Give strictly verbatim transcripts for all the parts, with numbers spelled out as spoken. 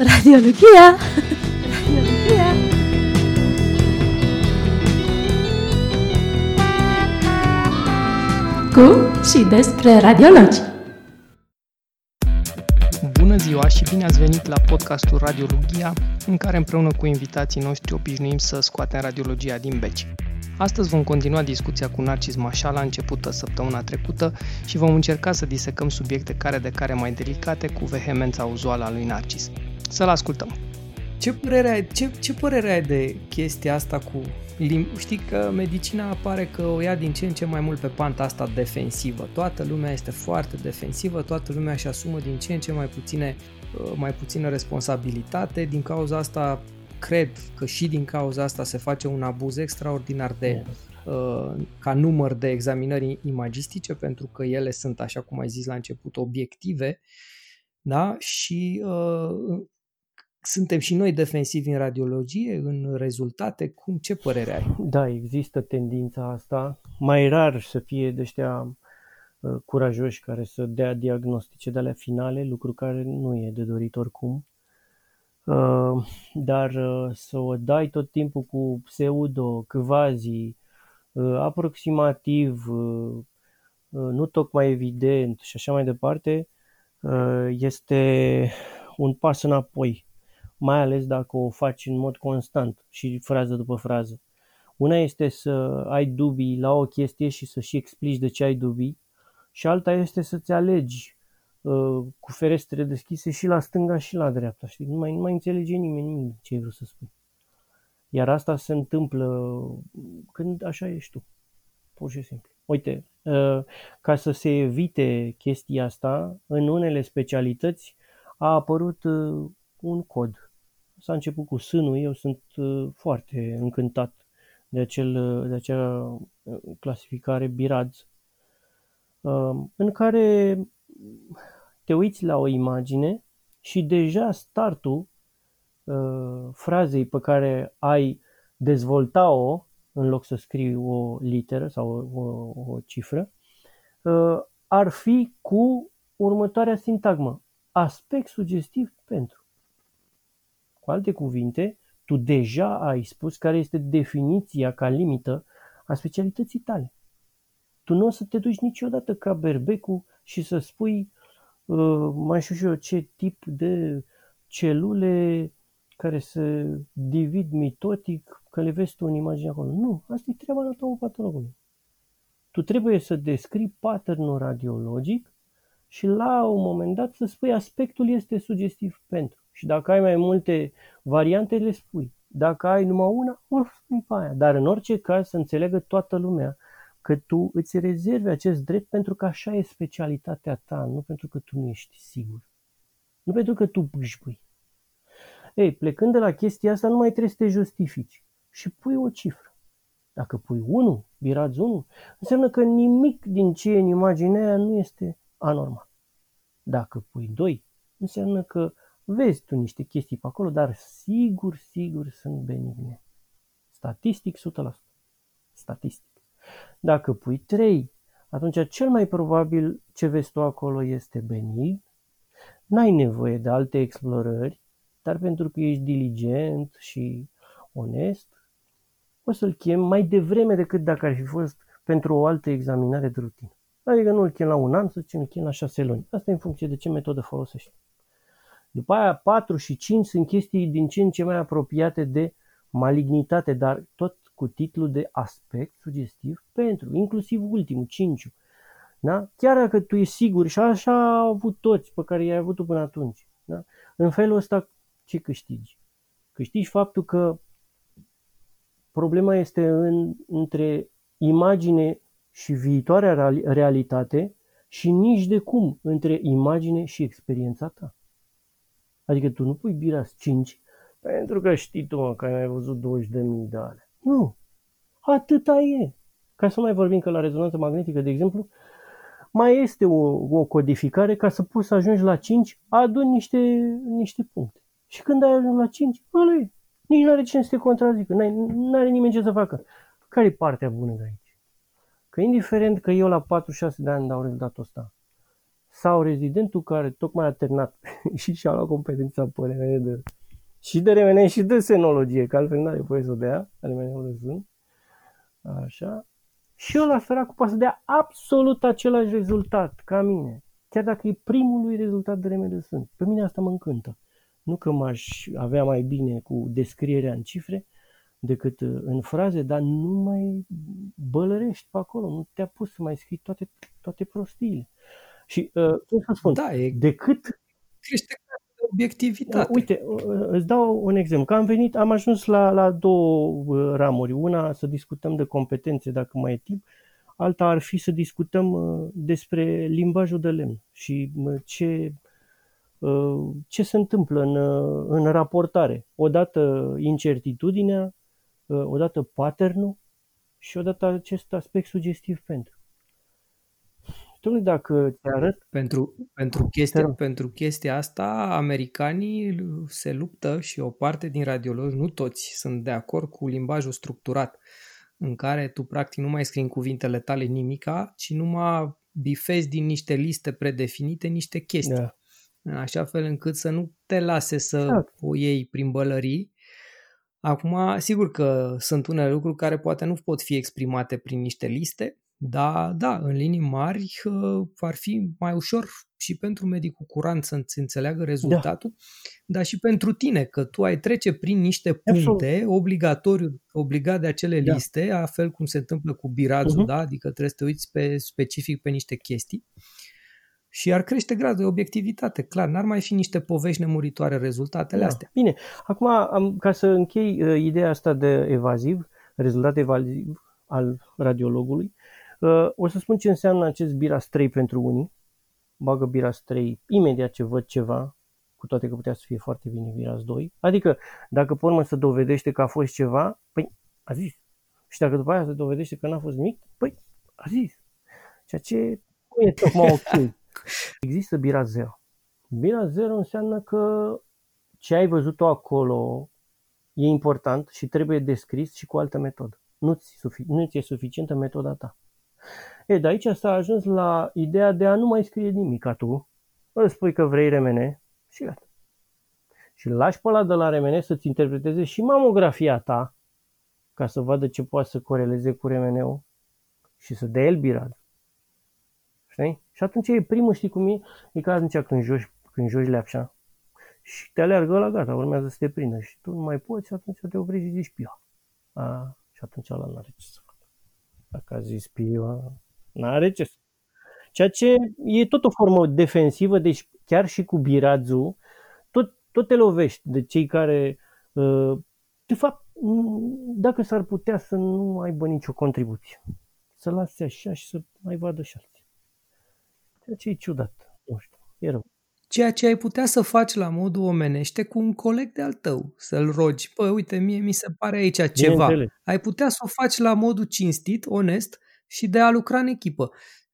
Radiologia! Radiologia! Cu și despre radiologi. Bună ziua și bine ați venit la podcastul Radiologia, în care împreună cu invitații noștri obișnuim să scoatem radiologia din beci. Astăzi vom continua discuția cu Narcis Mașala, începută săptămâna trecută, și vom încerca să disecăm subiecte care de care mai delicate cu vehemența uzuală a lui Narcis. Să-l ascultăm! Ce părere ai, ce, ce părere ai de chestia asta cu lim- Știi că medicina apare că o ia din ce în ce mai mult pe panta asta defensivă. Toată lumea este foarte defensivă, toată lumea își asumă din ce în ce mai puține, mai puțină responsabilitate. Din cauza asta, cred că și din cauza asta se face un abuz extraordinar de uh, ca număr de examinări imagistice, pentru că ele sunt, așa cum ai zis la început, obiective, da? Și uh, suntem și noi defensivi în radiologie, în rezultate. Cum, ce părere ai? Da, există tendința asta. Mai rar să fie de ăștia uh, curajoși care să dea diagnostice de alea finale, lucru care nu e de dorit oricum. Uh, dar uh, să o dai tot timpul cu pseudo, quasi, uh, aproximativ, uh, uh, nu tocmai evident și așa mai departe, uh, este un pas înapoi, mai ales dacă o faci în mod constant și frază după frază. Una este să ai dubii la o chestie și să și explici de ce ai dubii, și alta este să-ți alegi uh, cu ferestre deschise și la stânga și la dreapta. Știi? Nu, mai, nu mai înțelege nimeni nimic ce ai vrut să spui. Iar asta se întâmplă când așa ești tu, pur și simplu. Uite, uh, ca să se evite chestia asta, în unele specialități a apărut uh, un cod. S-a început cu sânul, eu sunt uh, foarte încântat de, acel, de acea clasificare BIRADS, uh, în care te uiți la o imagine și deja startul uh, frazei pe care ai dezvolta-o, în loc să scrii o literă sau o, o, o cifră, uh, ar fi cu următoarea sintagmă: aspect sugestiv pentru. Cu alte cuvinte, tu deja ai spus care este definiția ca limită a specialității tale. Tu nu o să te duci niciodată ca berbecul și să spui uh, mai știu și eu ce tip de celule care se divid mitotic, că le vezi tu în imagine acolo. Nu, asta e treaba anatomopatologului. Tu trebuie să descrii patternul radiologic și la un moment dat să spui aspectul este sugestiv pentru. Și dacă ai mai multe variante, le spui. Dacă ai numai una, o spui pe aia. Dar în orice caz să înțeleagă toată lumea că tu îți rezervi acest drept pentru că așa e specialitatea ta, nu pentru că tu nu ești sigur. Nu pentru că tu bâșbâi. Ei, plecând de la chestia asta, nu mai trebuie să te justifici. Și pui o cifră. Dacă pui unu, BIRADS unu, înseamnă că nimic din ce e în imaginea aia nu este anormal. Dacă pui doi, înseamnă că vezi tu niște chestii pe acolo, dar sigur, sigur sunt benigne. Statistic, o sută la sută. Statistic. Dacă pui trei, atunci cel mai probabil ce vezi tu acolo este benign. N-ai nevoie de alte explorări, dar pentru că ești diligent și onest, o să-l chem mai devreme decât dacă ar fi fost pentru o altă examinare de rutină. Adică nu îl chem la un an, să zicem, îl chem la șase luni. Asta e în funcție de ce metodă folosești. După aia patru și cinci sunt chestii din ce în ce mai apropiate de malignitate, dar tot cu titlul de aspect sugestiv pentru, inclusiv ultimul, cinci. Da? Chiar dacă tu ești sigur, și așa au avut toți pe care i-ai avut tu până atunci. Da? În felul ăsta ce câștigi? Câștigi faptul că problema este în, între imagine și viitoarea realitate și nici de cum între imagine și experiența ta. Adică tu nu pui BIRADS cinci pentru că știi tu, mă, că ai mai văzut douăzeci de mii de ale. Nu. Atâta e. Ca să mai vorbim că la rezonanță magnetică, de exemplu, mai este o, o codificare ca să poți să ajungi la cinci, aduni niște, niște puncte. Și când ai ajuns la cinci, ăla, nici nu are cine să te contrazică, nu are nimeni ce să facă. Care e partea bună de aici? Că indiferent că eu la patruzeci și șase de ani dau rezultatul ăsta, sau rezidentul care tocmai a terminat și și-a luat competența pe R M N de, și de R M N și de senologie, că altfel n-are voie să o dea, R M N-ul de sunt, așa, și ăla săracul poate să dea absolut același rezultat ca mine, chiar dacă e primul lui rezultat de R M D sunt. Pe mine asta mă încântă. Nu că m-aș avea mai bine cu descrierea în cifre decât în fraze, dar nu mai bălărești pe acolo, nu te-a pus să mai scrii toate, toate prostiile. Și, uh, cum să spun, Da, e decât... crește obiectivitate. Uite, îți dau un exemplu. Că am venit, am ajuns la, la două ramuri. Una să discutăm de competențe, dacă mai e timp. Alta ar fi să discutăm despre limbajul de lemn și ce, ce se întâmplă în, în raportare. Odată incertitudinea, odată pattern-ul și odată acest aspect sugestiv pentru. Dom'le, dacă te arăt... Pentru, pentru, chestia, pentru chestia asta, americanii se luptă și o parte din radiologi, nu toți, sunt de acord cu limbajul structurat, în care tu practic nu mai scrii în cuvintele tale nimica, ci numai bifezi din niște liste predefinite niște chestii. Da. În așa fel încât să nu te lase să exact. O iei prin bălării. Acum, sigur că sunt unele lucruri care poate nu pot fi exprimate prin niște liste, dar, da, în linii mari ar fi mai ușor și pentru medicul curant să-ți înțeleagă rezultatul, da. Dar și pentru tine, că tu ai trece prin niște puncte Absolut. obligatoriu, obligat de acele da. liste, la fel cum se întâmplă cu birazul, uh-huh. da? Adică trebuie să te uiți pe, specific pe niște chestii și ar crește gradul de obiectivitate. Clar, n-ar mai fi niște povești nemuritoare rezultatele da. astea. Bine, acum, am, ca să închei uh, ideea asta de evaziv, rezultat evaziv al radiologului, uh, o să spun ce înseamnă acest biras trei pentru unii. Bagă biras trei imediat ce văd ceva, cu toate că putea să fie foarte bine biras doi. Adică, dacă pe urmă se dovedește că a fost ceva, păi, a zis. Și dacă după aia se dovedește că n-a fost nimic, păi, a zis. Ceea ce nu e tocmai ok. Există biras zero. Biras zero înseamnă că ce ai văzut tu acolo e important și trebuie descris și cu altă metodă. Nu-ți, sufi- nu-ți e suficientă metoda ta. E, de aici s-a ajuns la ideea de a nu mai scrie nimic ca tu. Îți spui că vrei R M N și gata. Și lași pe ăla de la R M N să-ți interpreteze și mamografia ta ca să vadă ce poate să coreleze cu R M N-ul și să dea el biraz. Știi? Și atunci e primul, știi cum e? E ca atunci când joci, când joci leapșa și te aleargă ăla, gata, urmează să te prindă și tu nu mai poți și atunci te oprești și zici pia. A, și atunci ăla n-are ce să facă. Dacă a zis pia, n-are ce să. Ceea ce e tot o formă defensivă, deci chiar și cu birazul, tot, tot te lovești de cei care, de fapt, dacă s-ar putea să nu aibă nicio contribuție. Să lase așa și să mai vadă și alții. Ceea ce e ciudat, nu știu, e rău. Ceea ce ai putea să faci la modul omenește cu un coleg de-al tău, să-l rogi, bă, uite, mie mi se pare aici ceva. Ai putea să o faci la modul cinstit, onest și de a lucra în echipă.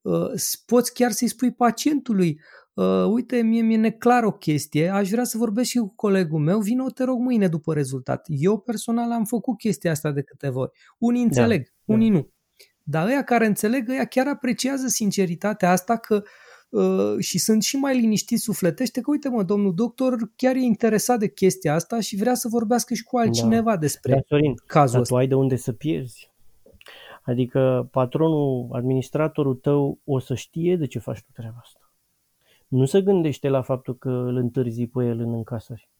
Poți chiar să-i spui pacientului, uite, mie mi-e neclar o chestie, aș vrea să vorbesc și cu colegul meu, vină, te rog mâine după rezultat. Eu personal am făcut chestia asta de câteva ori. Unii înțeleg, da, unii da. nu. Dar ăia care înțeleg, ăia chiar apreciază sinceritatea asta că uh, și sunt și mai liniștiți sufletește că, uite mă, domnul doctor chiar e interesat de chestia asta și vrea să vorbească și cu altcineva da. despre da, Sorin, cazul dar ăsta. Tu ai de unde să pierzi. Adică patronul, administratorul tău o să știe de ce faci tu treaba asta. Nu se gândește la faptul că îl întârzi pe el în încasări.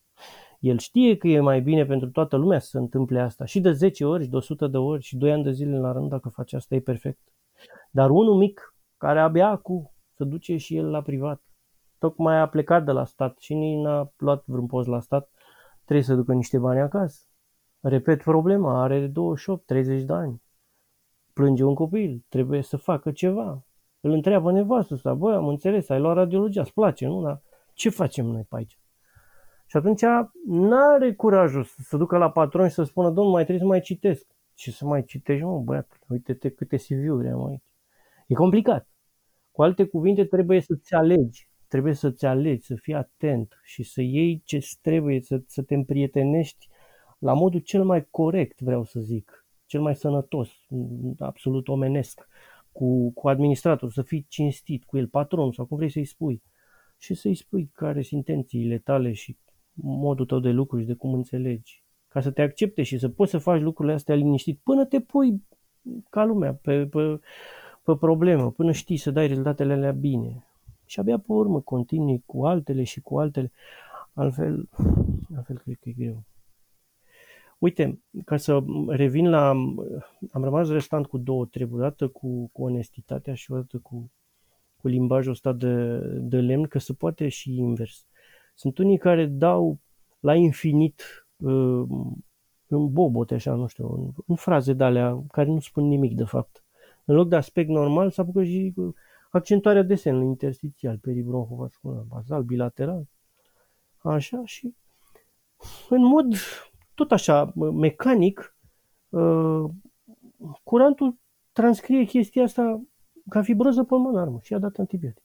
El știe că e mai bine pentru toată lumea să se întâmple asta. Și de zece ori, și de o sută de ori, și doi ani de zile la rând, dacă face asta, e perfect. Dar unul mic, care abia acum se duce și el la privat, tocmai a plecat de la stat și nici n-a luat vreun post la stat, trebuie să ducă niște bani acasă. Repet problema, are douăzeci și opt treizeci de ani. Plânge un copil, trebuie să facă ceva. Îl întreabă nevastă sa, băi, am înțeles, ai luat radiologia, îți place, nu? Dar ce facem noi pe aici? Și atunci n-are curajul să se ducă la patron și să spună, domnul, mai trebuie să mai citesc. Ce să mai citești, mă, băiatule, uite-te câte C V-uri am aici. E complicat. Cu alte cuvinte, trebuie să-ți alegi, trebuie să-ți alegi, să fii atent și să iei ce trebuie, să, să te împrietenești la modul cel mai corect, vreau să zic, cel mai sănătos, absolut omenesc, cu, cu administratorul, să fii cinstit cu el, patron sau cum vrei să-i spui. Și să-i spui care sunt intențiile tale și modul tău de lucru și de cum înțelegi. Ca să te accepte și să poți să faci lucrurile astea liniștit până te pui ca lumea pe, pe, pe problemă, până știi să dai rezultatele alea bine. Și abia pe urmă continui cu altele și cu altele. Altfel, altfel cred că e greu. Uite, ca să revin la... Am rămas restant cu două treburi, o dată cu, cu onestitatea și o dată cu, cu limbajul ăsta de, de lemn, că se poate și invers. Sunt unii care dau la infinit uh, în bobote, așa, nu știu, în, în fraze de-alea care nu spun nimic, de fapt. În loc de aspect normal, s-a apucă și accentuarea desenului interstițial, peribronhovascular, bazal, bilateral, așa, și în mod tot așa mecanic, uh, curantul transcrie chestia asta ca fibroză pulmonară și a dat antibiotic.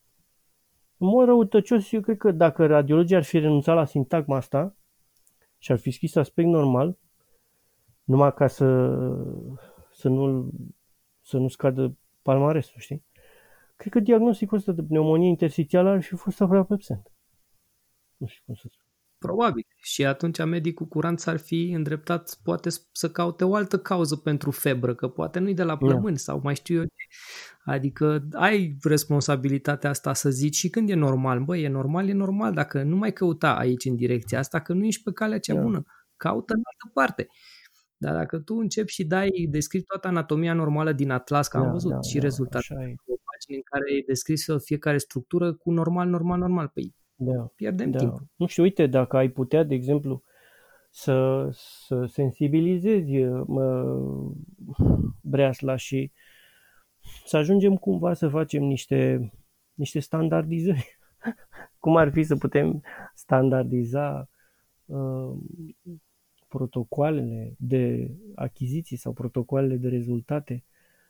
În mod răutăcios, eu cred că dacă radiologii ar fi renunțat la sintagma asta și ar fi scris aspect normal, numai ca să, să, nu, să nu scadă palmaresul, știi? Cred că diagnosticul ăsta de pneumonie interstițială ar fi fost aproape absent. Nu știu cum să spun. Probabil. Și atunci medicul curant s-ar fi îndreptat poate să caute o altă cauză pentru febră, că poate nu-i de la plămâni yeah. sau mai știu eu. Adică ai responsabilitatea asta să zici și când e normal. Băi, e normal, e normal. Dacă nu mai căuta aici în direcția asta, că nu ești pe calea cea yeah. bună. Caută în altă parte. Dar dacă tu începi și dai, descrii toată anatomia normală din atlas, că am yeah, văzut yeah, și yeah, rezultatele, o pagină în care e descris fiecare structură cu normal, normal, normal. Păi da, pierdem da. timp. Nu știu, uite, dacă ai putea, de exemplu, să, să sensibilizezi mă, breasla și să ajungem cumva să facem niște, niște standardizări. Cum ar fi să putem standardiza uh, protocoalele de achiziții sau protocoalele de rezultate,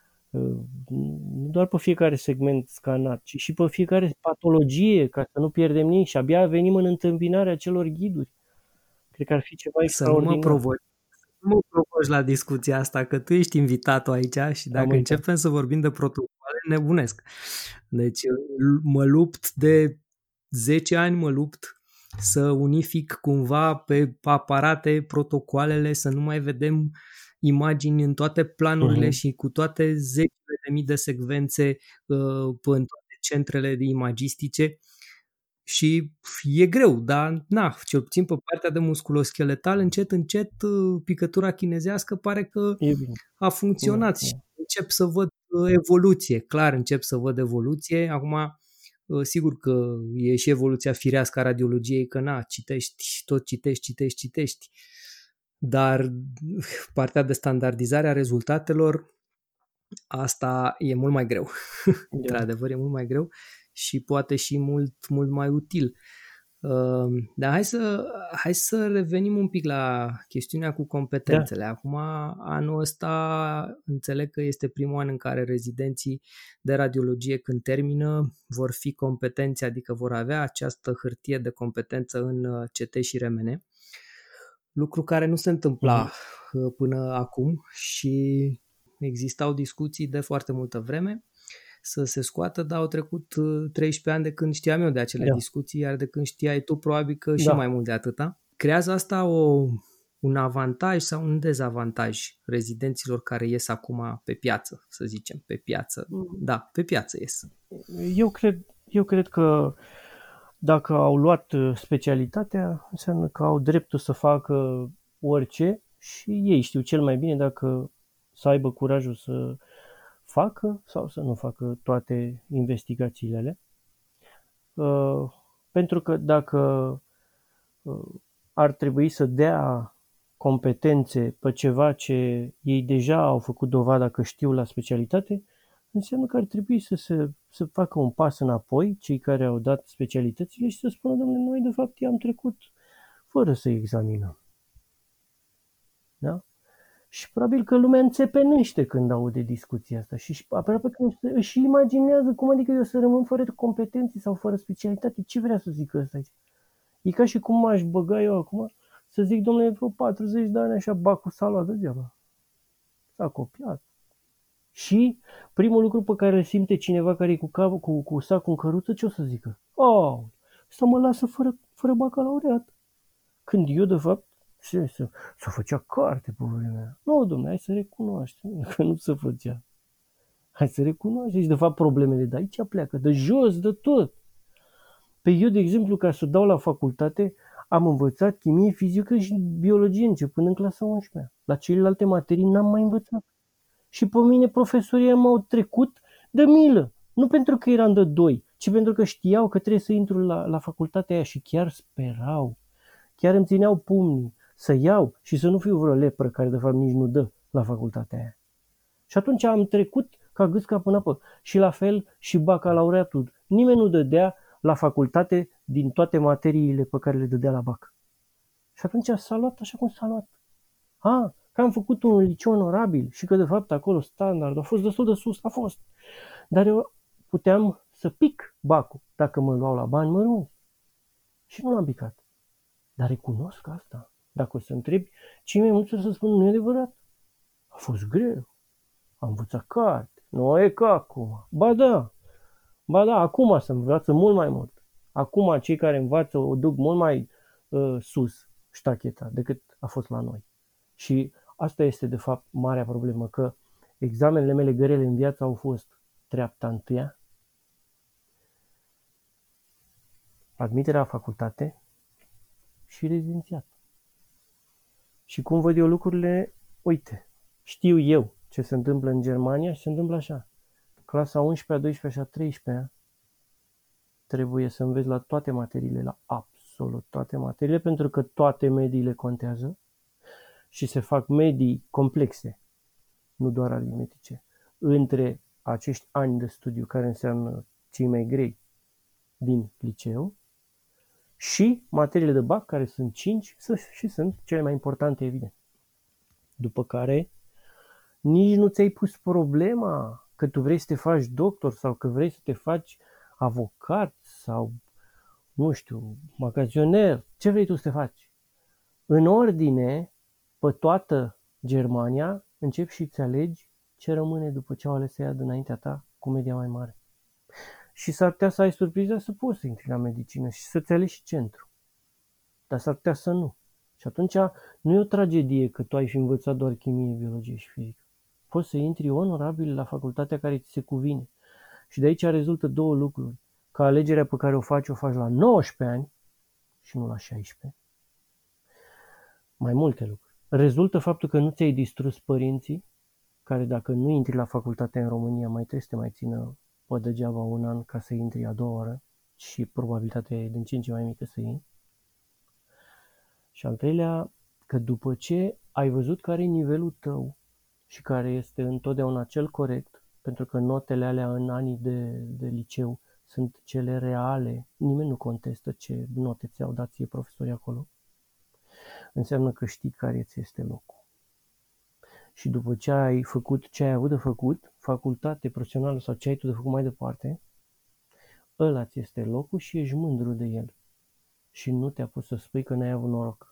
nu doar pe fiecare segment scanat, ci și pe fiecare patologie, ca să nu pierdem nici și abia venim în întâmpinarea celor ghiduri. Cred că ar fi ceva extraordinar. Să nu mă provoci, nu mă provoci la discuția asta, că tu ești invitatul aici și dacă începem să vorbim de protocoale, nebunesc. Deci mă lupt de zece ani, mă lupt să unific cumva pe aparate protocoalele, să nu mai vedem imagini în toate planurile uh-huh. și cu toate zecile de mii de secvențe uh, în toate centrele de imagistice și e greu, dar na, cel puțin pe partea de musculoscheletal, încet, încet uh, picătura chinezească pare că a funcționat și încep să văd uh, evoluție, clar încep să văd evoluție. Acum, uh, sigur că e și evoluția firească a radiologiei, că na, citești, tot citești, citești, citești. Dar partea de standardizare a rezultatelor, asta e mult mai greu. Într-adevăr, e mult mai greu și poate și mult, mult mai util. Dar hai să, hai să revenim un pic la chestiunea cu competențele. Da. Acum, anul ăsta, înțeleg că este primul an în care rezidenții de radiologie, când termină, vor fi competenți, adică vor avea această hârtie de competență în C T și R M N. Lucru care nu se întâmpla mm. până acum și existau discuții de foarte multă vreme să se scoată, dar au trecut treisprezece ani de când știam eu de acele da. discuții, iar de când știai tu probabil că și da. mai mult de atâta. Creează asta o, un avantaj sau un dezavantaj rezidenților care ies acum pe piață, să zicem, pe piață. Mm. Da, pe piață ies. Eu cred, eu cred că dacă au luat specialitatea, înseamnă că au dreptul să facă orice și ei știu cel mai bine dacă să aibă curajul să facă sau să nu facă toate investigațiile alea. Uh, pentru că dacă uh, ar trebui să dea competențe pe ceva ce ei deja au făcut dovada că știu la specialitate, înseamnă că ar trebui să, se, să facă un pas înapoi, cei care au dat specialitățile, și să spună, domnule, noi de fapt i-am trecut fără să examinăm. Da? Și probabil că lumea înțepenește când aude discuția asta și aproape că își imaginează cum adică eu să rămân fără competențe sau fără specialitate. Ce vrea să zic ăsta aici? E ca și cum m-aș băga eu acum să zic, domnule, vreo patruzeci de ani așa, bacul s-a luat degeaba. S-a copiat. Și primul lucru pe care îl simte cineva care e cu, cap, cu, cu sacul în căruță, ce o să zică? Oh, să mă lasă fără, fără bacalaureat. Când eu, de fapt, ce, să, să făcea carte pe vremea. Nu, domnule, hai să recunoaștem că nu se făcea. Hai să recunoaștem. Și, de fapt, problemele de aici pleacă, de jos, de tot. Pe eu, de exemplu, ca să dau la facultate, am învățat chimie, fizică și biologie începând în clasa a unsprezecea. La celelalte materii n-am mai învățat. Și pe mine profesorii m-au trecut de milă. Nu pentru că eram de doi, ci pentru că știau că trebuie să intru la, la facultatea aia și chiar sperau. Chiar îmi țineau pumnii să iau și să nu fiu vreo lepră care de fapt nici nu dă la facultatea aia. Și atunci am trecut ca gâsca până apă. Și la fel și bacalaureatul. Nimeni nu dădea la facultate din toate materiile pe care le dădea la bac. Și atunci s-a luat așa cum s-a luat. A, că am făcut un liceu onorabil și că de fapt acolo standardul a fost destul de sus, a fost. Dar eu puteam să pic bacul dacă mă luau la bani mărunți. Și nu l-am picat. Dar recunosc asta. Dacă o să întrebi, cei mai mulți o să spun, nu e adevărat. A fost greu. Am învățat carte. Nu e ca acum. Ba da. Ba da, acum se învață mult mai mult. Acum cei care învață o duc mult mai uh, sus ștacheta decât a fost la noi. Și asta este de fapt marea problemă, că examenele mele grele în viață au fost treapta întâia, admiterea la facultate și rezidențiat. Și cum văd eu lucrurile, uite, știu eu ce se întâmplă în Germania și se întâmplă așa. Clasa a unsprezecea, a doisprezecea și a treisprezecea trebuie să înveți la toate materiile, la absolut toate materiile, pentru că toate mediile contează și se fac medii complexe, nu doar aritmetice, între acești ani de studiu care înseamnă cei mai grei din liceu și materiile de bac, care sunt cinci și sunt cele mai importante, evident. După care nici nu ți-ai pus problema că tu vrei să te faci doctor sau că vrei să te faci avocat sau, nu știu, magazoner, ce vrei tu să te faci. În ordine, pe toată Germania, începi și îți alegi ce rămâne după ce au ales ea dinaintea ta cu media mai mare. Și s-ar putea să ai surpriza să poți să intri la medicină și să-ți alegi și centru. Dar s-ar putea să nu. Și atunci nu e o tragedie că tu ai fi învățat doar chimie, biologie și fizică. Poți să intri onorabil la facultatea care ți se cuvine. Și de aici rezultă două lucruri. Că alegerea pe care o faci, o faci la nouăsprezece ani și nu la șaisprezece. Mai multe lucruri. Rezultă faptul că nu ți-ai distrus părinții, care dacă nu intri la facultatea în România, mai trebuie să te mai țină pe degeaba un an ca să intri a doua oră și probabilitatea e din ce în ce mai mică să iei. Și al treilea, că după ce ai văzut care e nivelul tău și care este întotdeauna cel corect, pentru că notele alea în anii de, de liceu sunt cele reale, nimeni nu contestă ce note ți-au dat ție profesorii acolo, înseamnă că știi care ți este locul. Și după ce ai făcut ce ai avut de făcut, facultate profesională sau ce ai tu de făcut mai departe, ăla ți este locul și ești mândru de el. Și nu te-a pus să spui că n-ai avut noroc.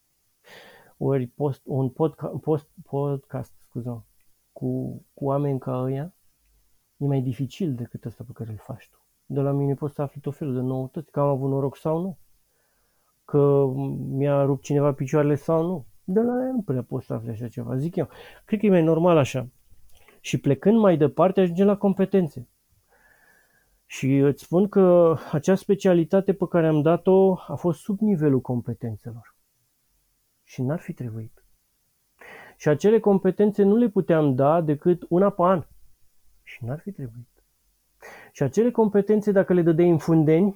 Ori post, un podca, post, podcast scuza, cu, cu oameni ca ăia e mai dificil decât ăsta pe care îl faci tu. De la mine poți să afli tot felul de noutăți, că am avut noroc sau nu, că mi-a rupt cineva picioarele sau nu. De la aia nu prea poți să afli așa ceva, zic eu. Cred că e mai normal așa. Și plecând mai departe ajungem la competențe. Și îți spun că acea specialitate pe care am dat-o a fost sub nivelul competențelor. Și n-ar fi trebuit. Și acele competențe nu le puteam da decât una pe an. Și n-ar fi trebuit. Și acele competențe, dacă le dădeai în fundeni,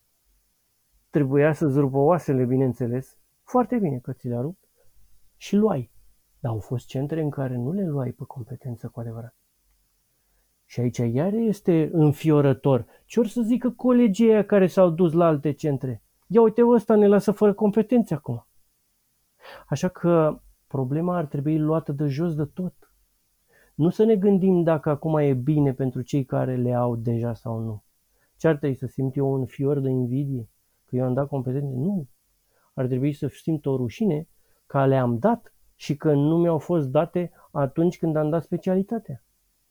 trebuia să-ți rupă oasele, bineînțeles. Foarte bine că ți le-a rupt. Și luai. Dar au fost centre în care nu le luai pe competență cu adevărat. Și aici iar este înfiorător. Ce or să zică colegii aia care s-au dus la alte centre? Ia uite, ăsta ne lasă fără competențe acum. Așa că problema ar trebui luată de jos de tot. Nu să ne gândim dacă acum e bine pentru cei care le au deja sau nu. Ce ar trebui să simt eu un fior de invidie? Că eu am dat competențe? Nu. Ar trebui să simt o rușine că le-am dat și că nu mi-au fost date atunci când am dat specialitatea.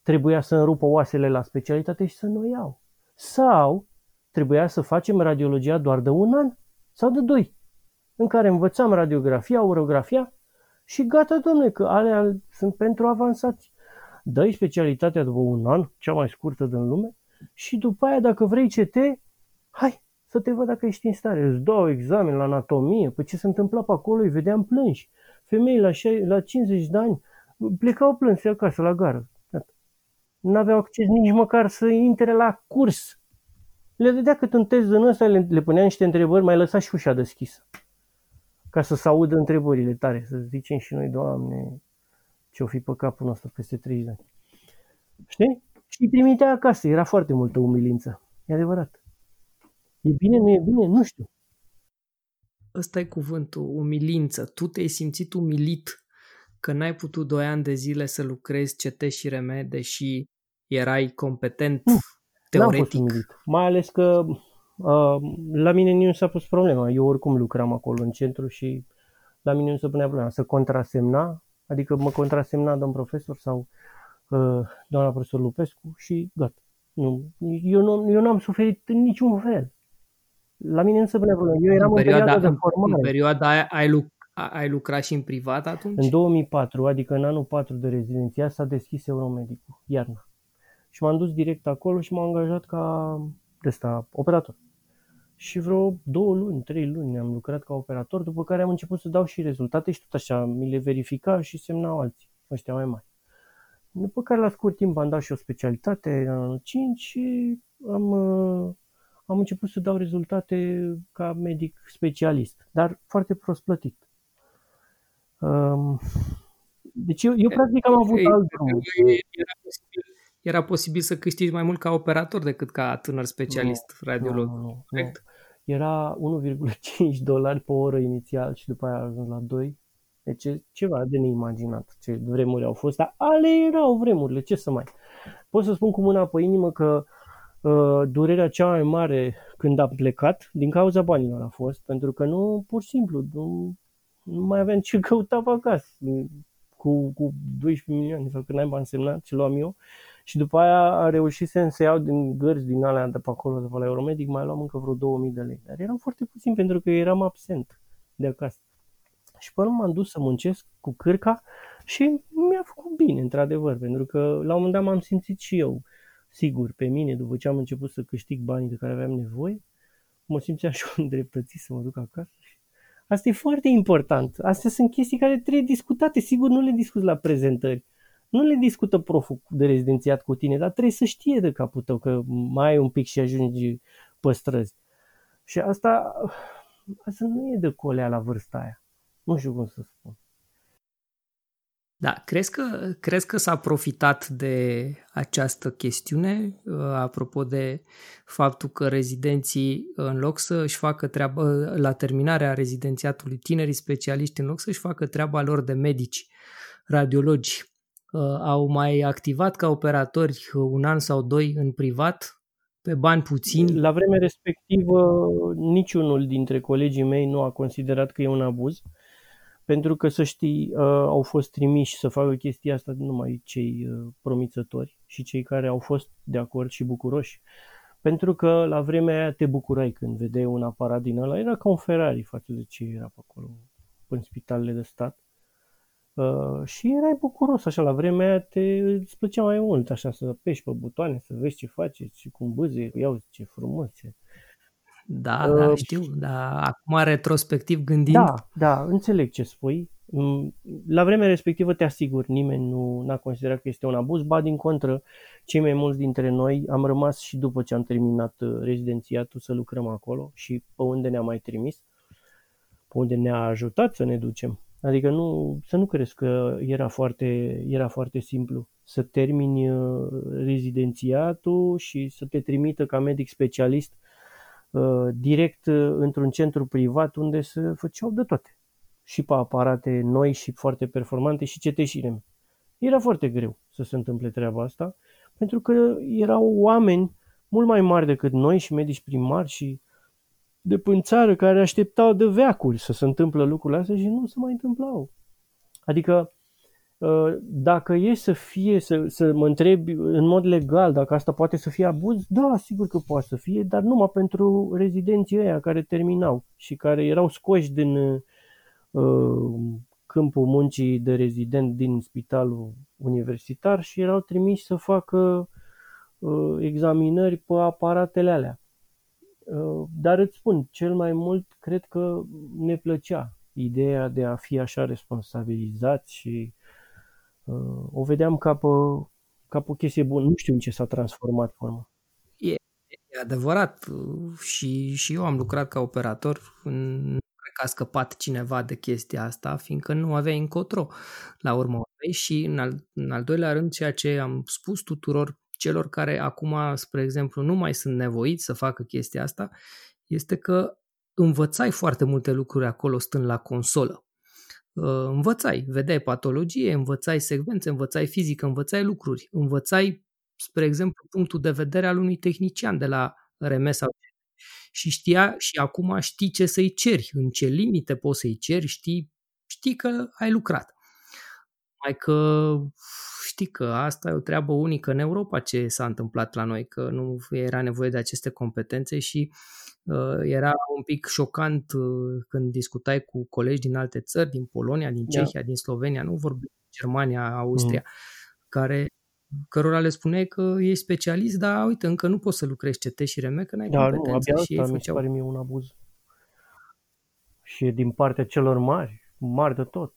trebuia să înrupă oasele la specialitate și să nu o iau. Sau trebuia să facem radiologia doar de un an sau de doi, în care învățam radiografia, orografia și gata, domnule, că alea sunt pentru avansați. Dă-i specialitatea după un an, cea mai scurtă din lume, și după aia, dacă vrei C T, hai să te văd dacă ești în stare. Îți dau examen la anatomie, păi ce se întâmpla pe acolo, îi vedeam plânși. Femei la, la cincizeci de ani plecau plânși acasă la gară. N-aveau acces nici măcar să intre la curs. Le dădea cât un test din ăsta, le, le punea niște întrebări, mai lăsa și ușa deschisă. Ca să se audă întrebările tare, să zicem și noi, Doamne, ce-o fi pe capul nostru peste treizeci de ani. Știi? Și îi trimitea acasă, era foarte multă umilință. E adevărat. E bine, nu e bine? Nu știu. Ăsta e cuvântul, umilință. Tu te-ai simțit umilit că n-ai putut doi ani de zile să lucrezi C T și R M, deși erai competent nu, teoretic. N-am fost umilit. Mai ales că uh, la mine nu s-a pus problema. Eu oricum lucram acolo în centru și la mine nu se punea problema. Să contrasemna, adică mă contrasemna domn profesor sau uh, doamna profesor Lupescu și gata. Nu, eu, nu, eu n-am suferit în niciun fel. La mine nu se punea problema. Eu eram în perioada, în perioada de formare. În perioada aia ai, luc- ai lucrat și în privat atunci? În două mii patru, adică în anul patru de rezidențiat, s-a deschis Euromedicul, iarna. Și m-am dus direct acolo și m-am angajat ca ăsta, operator. Și vreo două luni, trei luni am lucrat ca operator, după care am început să dau și rezultate și tot așa, mi le verifica și semnau alții, ăștia mai mari. După care la scurt timp am dat și o specialitate în anul cinci și am, am început să dau rezultate ca medic specialist, dar foarte prost plătit. Deci eu, eu practic am avut alt drum. Era posibil, era posibil să câștigi mai mult ca operator decât ca tânăr specialist nu, radiolog. Nu, nu, nu. Era unu virgulă cinci dolari pe oră inițial și după aia a ajuns la doi. Deci ceva de neimaginat ce vremuri au fost, dar ale erau vremurile, ce să mai... Pot să spun cu mâna pe inimă că uh, durerea cea mai mare când am plecat, din cauza banilor a fost, pentru că nu, pur și simplu, nu, nu mai aveam ce căuta pe acasă, cu, cu doisprezece milioane sau când ai bani semnat, ce luam eu, și după aia a reușit să iau din gărzi din alea de pe acolo, de pe la Euromedic, mai luam încă vreo două mii de lei, dar erau foarte puțin pentru că eram absent de acasă. Și până m-am dus să muncesc cu cârca și mi-a făcut bine, într-adevăr, pentru că la un moment dat m-am simțit și eu sigur pe mine, după ce am început să câștig banii de care aveam nevoie, mă simțeam și eu îndreptățit să mă duc acasă. Asta e foarte important. Astea sunt chestii care trebuie discutate, sigur nu le discuți la prezentări. Nu le discută proful de rezidențiat cu tine, dar trebuie să știe de capul tău că mai ai un pic și ajungi pe străzi. Și asta, asta nu e de colea la vârsta aia. Nu știu cum să spun. Da, crezi că, crezi că s-a profitat de această chestiune, apropo de faptul că rezidenții, în loc să își facă treaba, la terminarea rezidențiatului, tinerii specialiști, în loc să își facă treaba lor de medici, radiologi, au mai activat ca operatori un an sau doi în privat, pe bani puțini? La vremea respectivă, niciunul dintre colegii mei nu a considerat că e un abuz. Pentru că, să știi, uh, au fost trimiși să facă chestia asta numai cei uh, promițători și cei care au fost de acord și bucuroși. Pentru că la vremea aia te bucurai când vedeai un aparat din ăla. Era ca un Ferrari față de ce era pe acolo în spitalele de stat. Uh, și erai bucuros așa, la vremea aia te, îți plăcea mai mult așa să apeși pe butoane, să vezi ce faceți și cum bâzie. Iau, ce frumos, ce... Da, uh, da, știu, dar acum retrospectiv gândind... Da, da, înțeleg ce spui. La vremea respectivă te asigur, nimeni nu n-a considerat că este un abuz, ba din contră, cei mai mulți dintre noi am rămas și după ce am terminat rezidențiatul să lucrăm acolo și pe unde ne-a mai trimis, pe unde ne-a ajutat să ne ducem. Adică nu, să nu crezi că era foarte, era foarte simplu să termini rezidențiatul și să te trimită ca medic specialist direct într-un centru privat unde se făceau de toate. Și pe aparate noi și foarte performante și C T și R M. Era foarte greu să se întâmple treaba asta, pentru că erau oameni mult mai mari decât noi și medici primari și de până țară care așteptau de veacuri să se întâmple lucrurile astea și nu se mai întâmplau. Adică Dacă e să fie, să, să mă întrebi în mod legal dacă asta poate să fie abuz, da, sigur că poate să fie, dar numai pentru rezidenții ăia care terminau și care erau scoși din uh, câmpul muncii de rezident din spitalul universitar și erau trimiși să facă uh, examinări pe aparatele alea. Uh, dar îți spun, cel mai mult cred că ne plăcea ideea de a fi așa responsabilizați și uh, o vedeam ca pe, ca pe o chestie bună. Nu știu în ce s-a transformat forma. E, e adevărat și, și eu am lucrat ca operator. Nu cred că a scăpat cineva de chestia asta, fiindcă nu aveai încotro la urmă. Și în al, în al doilea rând, ceea ce am spus tuturor celor care acum, spre exemplu, nu mai sunt nevoiți să facă chestia asta, este că învățai foarte multe lucruri acolo stând la consolă. Învățai, vedeai patologie, învățai secvențe, învățai fizică, învățai lucruri, învățai, spre exemplu, punctul de vedere al unui tehnician de la R M S și știa și acum știi ce să-i ceri, în ce limite poți să-i ceri, știi, știi că ai lucrat. Mai că știi că asta e o treabă unică în Europa ce s-a întâmplat la noi, că nu era nevoie de aceste competențe și uh, era un pic șocant uh, când discutai cu colegi din alte țări, din Polonia, din Cehia, da. din Slovenia, nu vorbim Germania, Austria, mm. care, cărora le spuneai că ești specialist, dar uite, încă nu poți să lucrezi C T și R M că n-ai da, competențe. Nu, abia și asta mi se pare mie un abuz. Și din partea celor mari, mari de tot.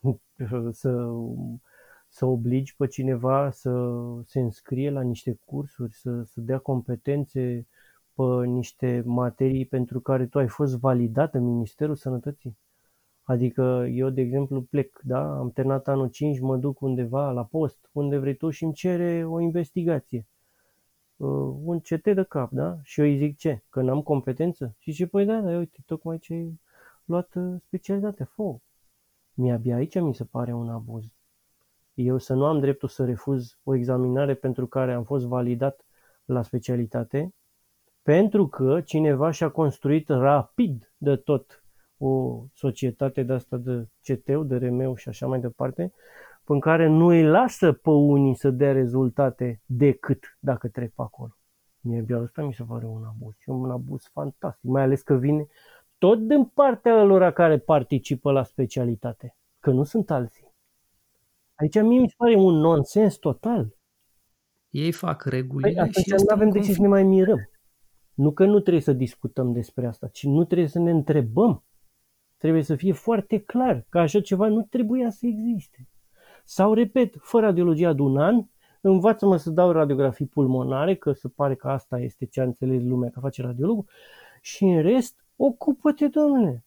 Să, să obligi pe cineva să se înscrie la niște cursuri, să, să dea competențe pe niște materii pentru care tu ai fost validat în Ministerul Sănătății. Adică eu, de exemplu, plec, da? Am terminat anul cinci, mă duc undeva la post, unde vrei tu și îmi cere o investigație. Uh, un C T de cap, da? Și eu îi zic ce? Că n-am competență? Și zice, păi da, da, uite, tocmai ce ai luat specialitatea, fă. Mi-abia aici mi se pare un abuz. Eu să nu am dreptul să refuz o examinare pentru care am fost validat la specialitate, pentru că cineva și-a construit rapid de tot o societate de asta de C T-ul, de R M-ul și așa mai departe, în care nu îi lasă pe unii să dea rezultate decât dacă trec pe acolo. Mi-abia ăsta mi se pare un abuz. Și un abuz fantastic, mai ales că vine tot din partea lor care participă la specialitate, că nu sunt alții. Aici mie mi se pare un nonsens total. Ei fac regulile păi, și nu avem de ce să ne mai mirăm. Nu că nu trebuie să discutăm despre asta, ci nu trebuie să ne întrebăm. Trebuie să fie foarte clar că așa ceva nu trebuia să existe. Sau, repet, fă radiologia de un an, învață-mă să dau radiografii pulmonare, că se pare că asta este ce a înțeles lumea că face radiologul, și în rest, ocupă-te, domnule.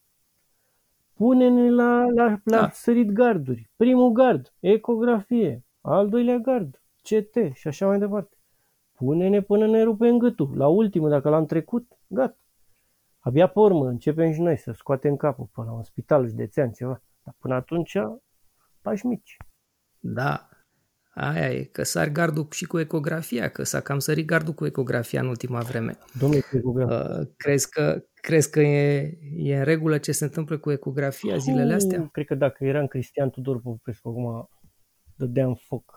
Pune-ne la, la, la da. sărit garduri. Primul gard, ecografie. Al doilea gard, C T și așa mai departe. Pune-ne până ne rupem gâtul. La ultimul, dacă l-am trecut, gata. Abia pe urmă începem și noi să scoatem capul până la un spital județean ceva. Dar până atunci, pași mici. Da, aia e, că sari gardul și cu ecografia, că s-a cam sărit gardul cu ecografia în ultima vreme. Domnule, cu ecografia. Uh, crezi că, crezi că e, e în regulă ce se întâmplă cu ecografia zilele astea? Cred că dacă eram Cristian Tudor Popescu, acum dădeam foc.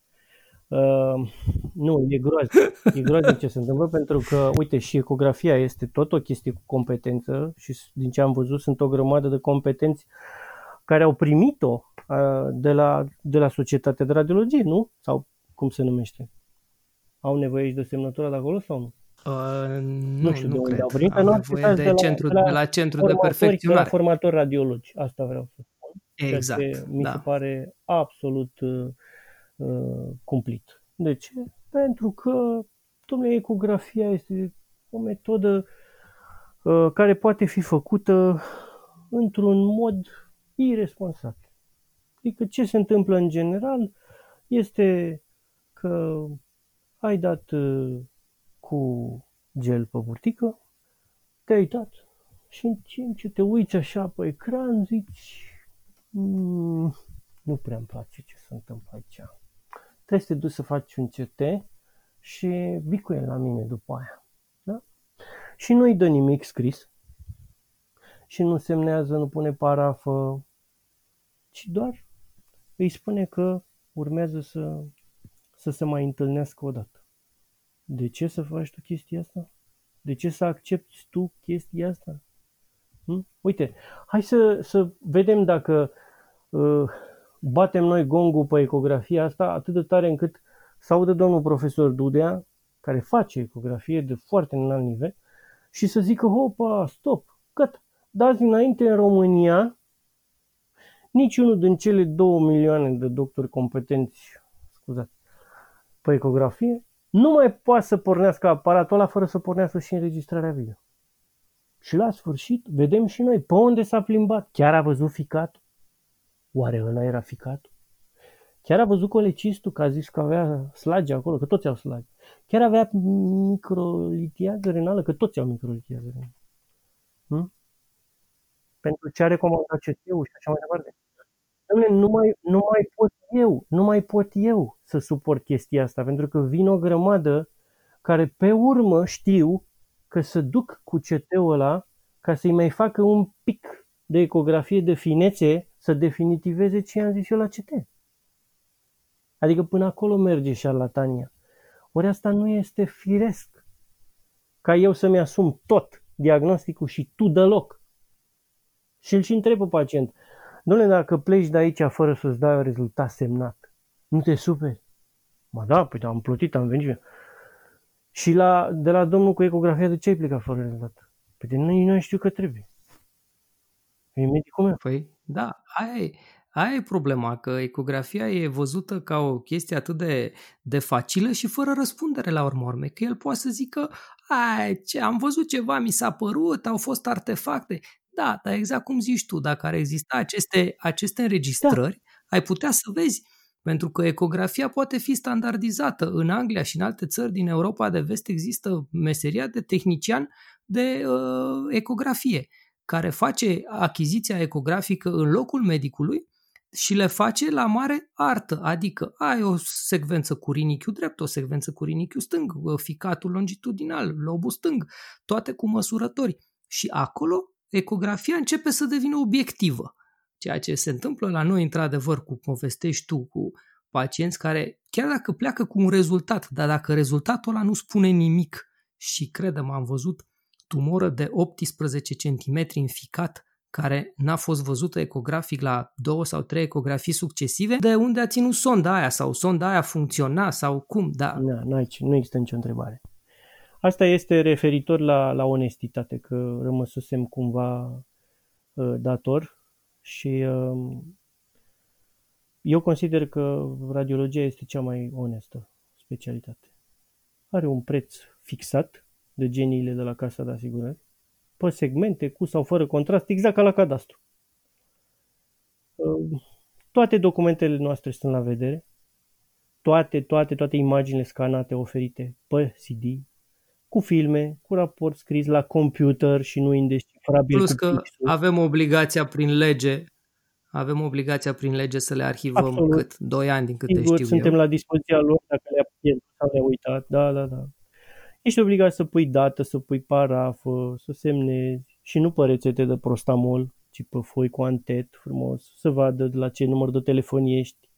Uh, nu, e groaznic. E groaznic ce se întâmplă, pentru că, uite, și ecografia este tot o chestie cu competență și din ce am văzut sunt o grămadă de competenți care au primit-o uh, de la, de la Societatea de Radiologie, nu? Sau cum se numește? Au nevoie aici de semnătura de acolo sau nu? Uh, nu, nu știu nu de unde cred. au primit. Am nevoie de, de, centru, de la, de la centru de perfecționare. De la formatori radiologi, asta vreau să spun. Exact, ceea ce mi da. se pare absolut uh, uh, cumplit. De ce? Pentru că, domnule, ecografia este o metodă uh, care poate fi făcută într-un mod iresponsabil. Adică ce se întâmplă în general este că ai dat uh, cu gel pe burtică, te-ai dat și în timp ce te uiți așa pe ecran zici mm, nu prea îmi place ce se întâmplă aici. Trebuie să te duci să faci un C T și vii cu el la mine după aia. Da? Și nu-i dă nimic scris și nu semnează, nu pune parafă, ci doar îi spune că urmează să, să se mai întâlnească o dată. De ce să faci tu chestia asta? De ce să accepti tu chestia asta? Hm? Uite, hai să, să vedem dacă uh, batem noi gongul pe ecografia asta atât de tare încât să audă domnul profesor Dudea, care face ecografie de foarte înalt nivel, și să zică, hopa, stop, gata, dați înainte în România, niciunul din cele două milioane de doctori competenți, scuzați, pe ecografie, nu mai poate să pornească aparatul ăla fără să pornească și înregistrarea video. Și la sfârșit, vedem și noi pe unde s-a plimbat. Chiar a văzut ficatul? Oare ăla era ficatul? Chiar a văzut colecistul, că a zis că avea slage acolo, că toți au slage. Chiar avea microlitiază renală, că toți au microlitiază renală. Hm? Pentru ce a recomandat C T-ul și așa mai departe. Nu mai, nu mai pot eu, nu mai pot eu să suport chestia asta, pentru că vin o grămadă care pe urmă știu că se duc cu C T-ul ăla ca să-i mai facă un pic de ecografie de finețe să definitiveze ce am zis eu la C T. Adică până acolo merge șarlatania. Ori asta nu este firesc. Ca eu să-mi asum tot diagnosticul și tu deloc. Și îl și întreb pe pacient. Dom'le, dacă pleci de aici fără să-ți dai un rezultat semnat, nu te superi? Mă, da, păi am plătit, am venit. Și la, de la domnul cu ecografia, de ce ai plecat fără rezultat? Păi de noi nu știu că trebuie. E medicul meu. Păi, da, aia e, aia e problema, că ecografia e văzută ca o chestie atât de, de facilă și fără răspundere la urmă urme, că el poate să zică, ai, ce, am văzut ceva, mi s-a părut, au fost artefacte. Da, dar exact cum zici tu, dacă ar exista aceste, aceste înregistrări, da, ai putea să vezi, pentru că ecografia poate fi standardizată. În Anglia și în alte țări din Europa de Vest există meseria de tehnician de uh, ecografie, care face achiziția ecografică în locul medicului și le face la mare artă, adică ai o secvență cu rinichiul drept, o secvență cu rinichiul stâng, ficatul longitudinal, lobul stâng, toate cu măsurători. Și acolo ecografia începe să devină obiectivă. Ceea ce se întâmplă la noi, într-adevăr, cu povestești tu, cu pacienți care, chiar dacă pleacă cu un rezultat, dar dacă rezultatul ăla nu spune nimic și, crede-mă, am văzut tumoră de optsprezece centimetri în ficat, care n-a fost văzută ecografic la două sau trei ecografii succesive, de unde a ținut sonda aia sau sonda aia funcționa sau cum, da. Na, nu, aici, nu există nicio întrebare. Asta este referitor la, la onestitate, că rămăsesem cumva uh, dator și uh, eu consider că radiologia este cea mai onestă specialitate. Are un preț fixat de geniile de la Casa de Asigurări, pe segmente, cu sau fără contrast, exact ca la cadastru. Uh, toate documentele noastre sunt la vedere, toate, toate, toate imaginile scanate oferite pe C D, cu filme, cu raport scris la computer și nu indescifrabil. Plus cu că pixul. avem obligația prin lege, avem obligația prin lege să le arhivăm. Absolut. Cât? Doi ani, din câte Sigur, știu suntem eu. la dispoziția lor dacă le-a pierdut sau le-a uitat. Da, da, da. Ești obligat să pui dată, să pui parafă, să semnezi și nu pe rețete de prostamol, ci pe foi cu antet frumos, să vadă de la ce număr de telefon ești.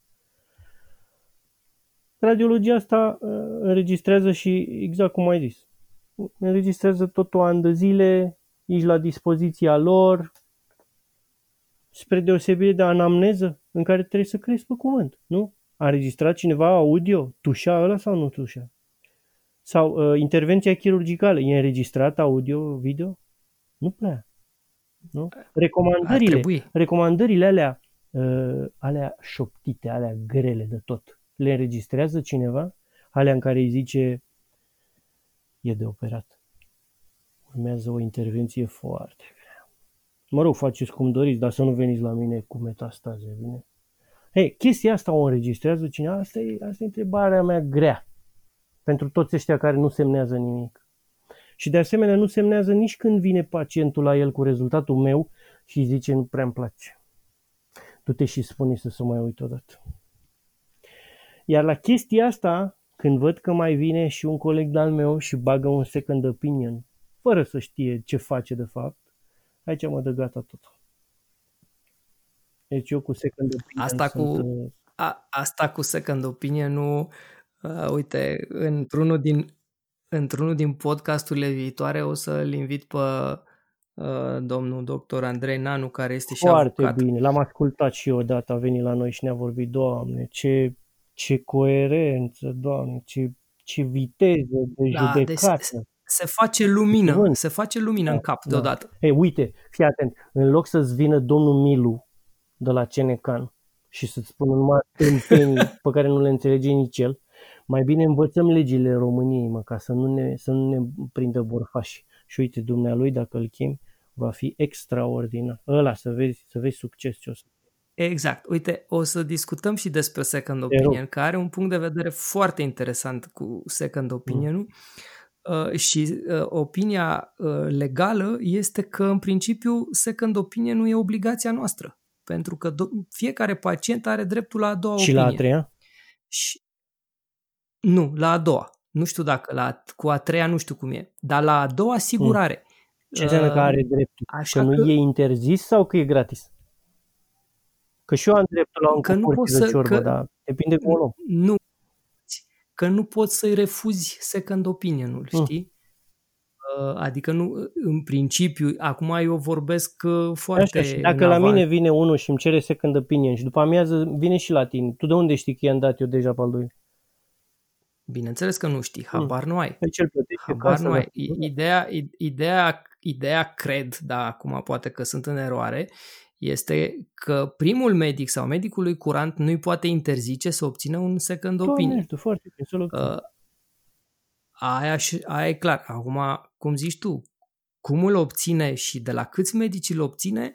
Radiologia asta înregistrează și, exact cum ai zis, înregistrează tot o an de zile, ești la dispoziția lor, spre deosebire de anamneză, în care trebuie să crezi pe cuvânt, nu? A înregistrat cineva audio? Tușa ăla sau nu tușa? Sau uh, intervenția chirurgicală, e înregistrat audio, video? Nu prea. Nu? Recomandările, recomandările alea, uh, alea șoptite, alea grele de tot, le înregistrează cineva? Alea în care îi zice, e de operat. Urmează o intervenție foarte grea. Mă rog, faceți cum doriți, dar să nu veniți la mine cu metastaze, bine? Hei, chestia asta o înregistrează cineva? Asta e, asta e întrebarea mea grea. Pentru toți ăștia care nu semnează nimic. Și de asemenea nu semnează nici când vine pacientul la el cu rezultatul meu și zice nu prea îmi place. Du-te și spune să se mai uit odată. Iar la chestia asta, când văd că mai vine și un coleg de-al meu și bagă un second opinion, fără să știe ce face de fapt, aici mă dă gata tot. Deci eu cu second opinion Asta sunt... cu, uh, a, asta cu second opinion nu... Uh, uite, într-unul din, într-unul din podcasturile viitoare o să-l invit pe uh, domnul doctor Andrei Nanu, care este și Foarte avocat. bine. L-am ascultat și eu odată, a venit la noi și ne-a vorbit, Doamne, ce, ce coerență, Doamne, ce, ce viteză de Da, deci se, judecată. se face lumină, Cuvânt. se face lumină Da, în cap da. deodată. Ei, uite, fii atent, în loc să-ți vină domnul Milu de la Cenecan și să-ți spună numai tâmpenii pe care nu le înțelege nici el, mai bine învățăm legile României, mă, ca să nu ne, să nu ne prindă borfași. Și uite, dumnealui, dacă îl chemi, va fi extraordinar. Ăla, să vezi, să vezi succes ce o să. Exact. Uite, o să discutăm și despre second Te rog. opinion, care are un punct de vedere foarte interesant cu second opinion-ul. Uh, și uh, opinia uh, legală este că, în principiu, second opinion nu e obligația noastră. Pentru că do- fiecare pacient are dreptul la a doua Și opinie. la a treia? Și... Nu, la a doua. Nu știu dacă la, cu a treia nu știu cum e. Dar la a doua, sigur Mm. are. Ce înseamnă că are dreptul? Așa Că nu că- e interzis sau că e gratis? Că și eu am dreptul la un Că nu concurs poți de să- ciorbă, că- dar depinde cum o luăm. Nu. Că nu poți să-i refuzi second opinion-ul, Mm. știi? Uh, Adică nu, în principiu, acum eu vorbesc uh, foarte Așa, și dacă naval. la mine vine unul și îmi cere second opinion și după amiază vine și la tine, tu de unde știi că i-am dat eu deja pe al doilea? Bineînțeles că nu știi, habar nu ai. Pe cel plătește Habar casa, nu ai. dar- I- Ideea, i- ideea, ideea, cred, da, acum poate că sunt în eroare, este că primul medic sau medicului curant nu-i poate interzice să obțină un second Doamne, opinion. ajută, foarte bine, să-l obțin. Uh, aia, și, aia e clar. Acum, cum zici tu, cum îl obține și de la câți medici îl obține,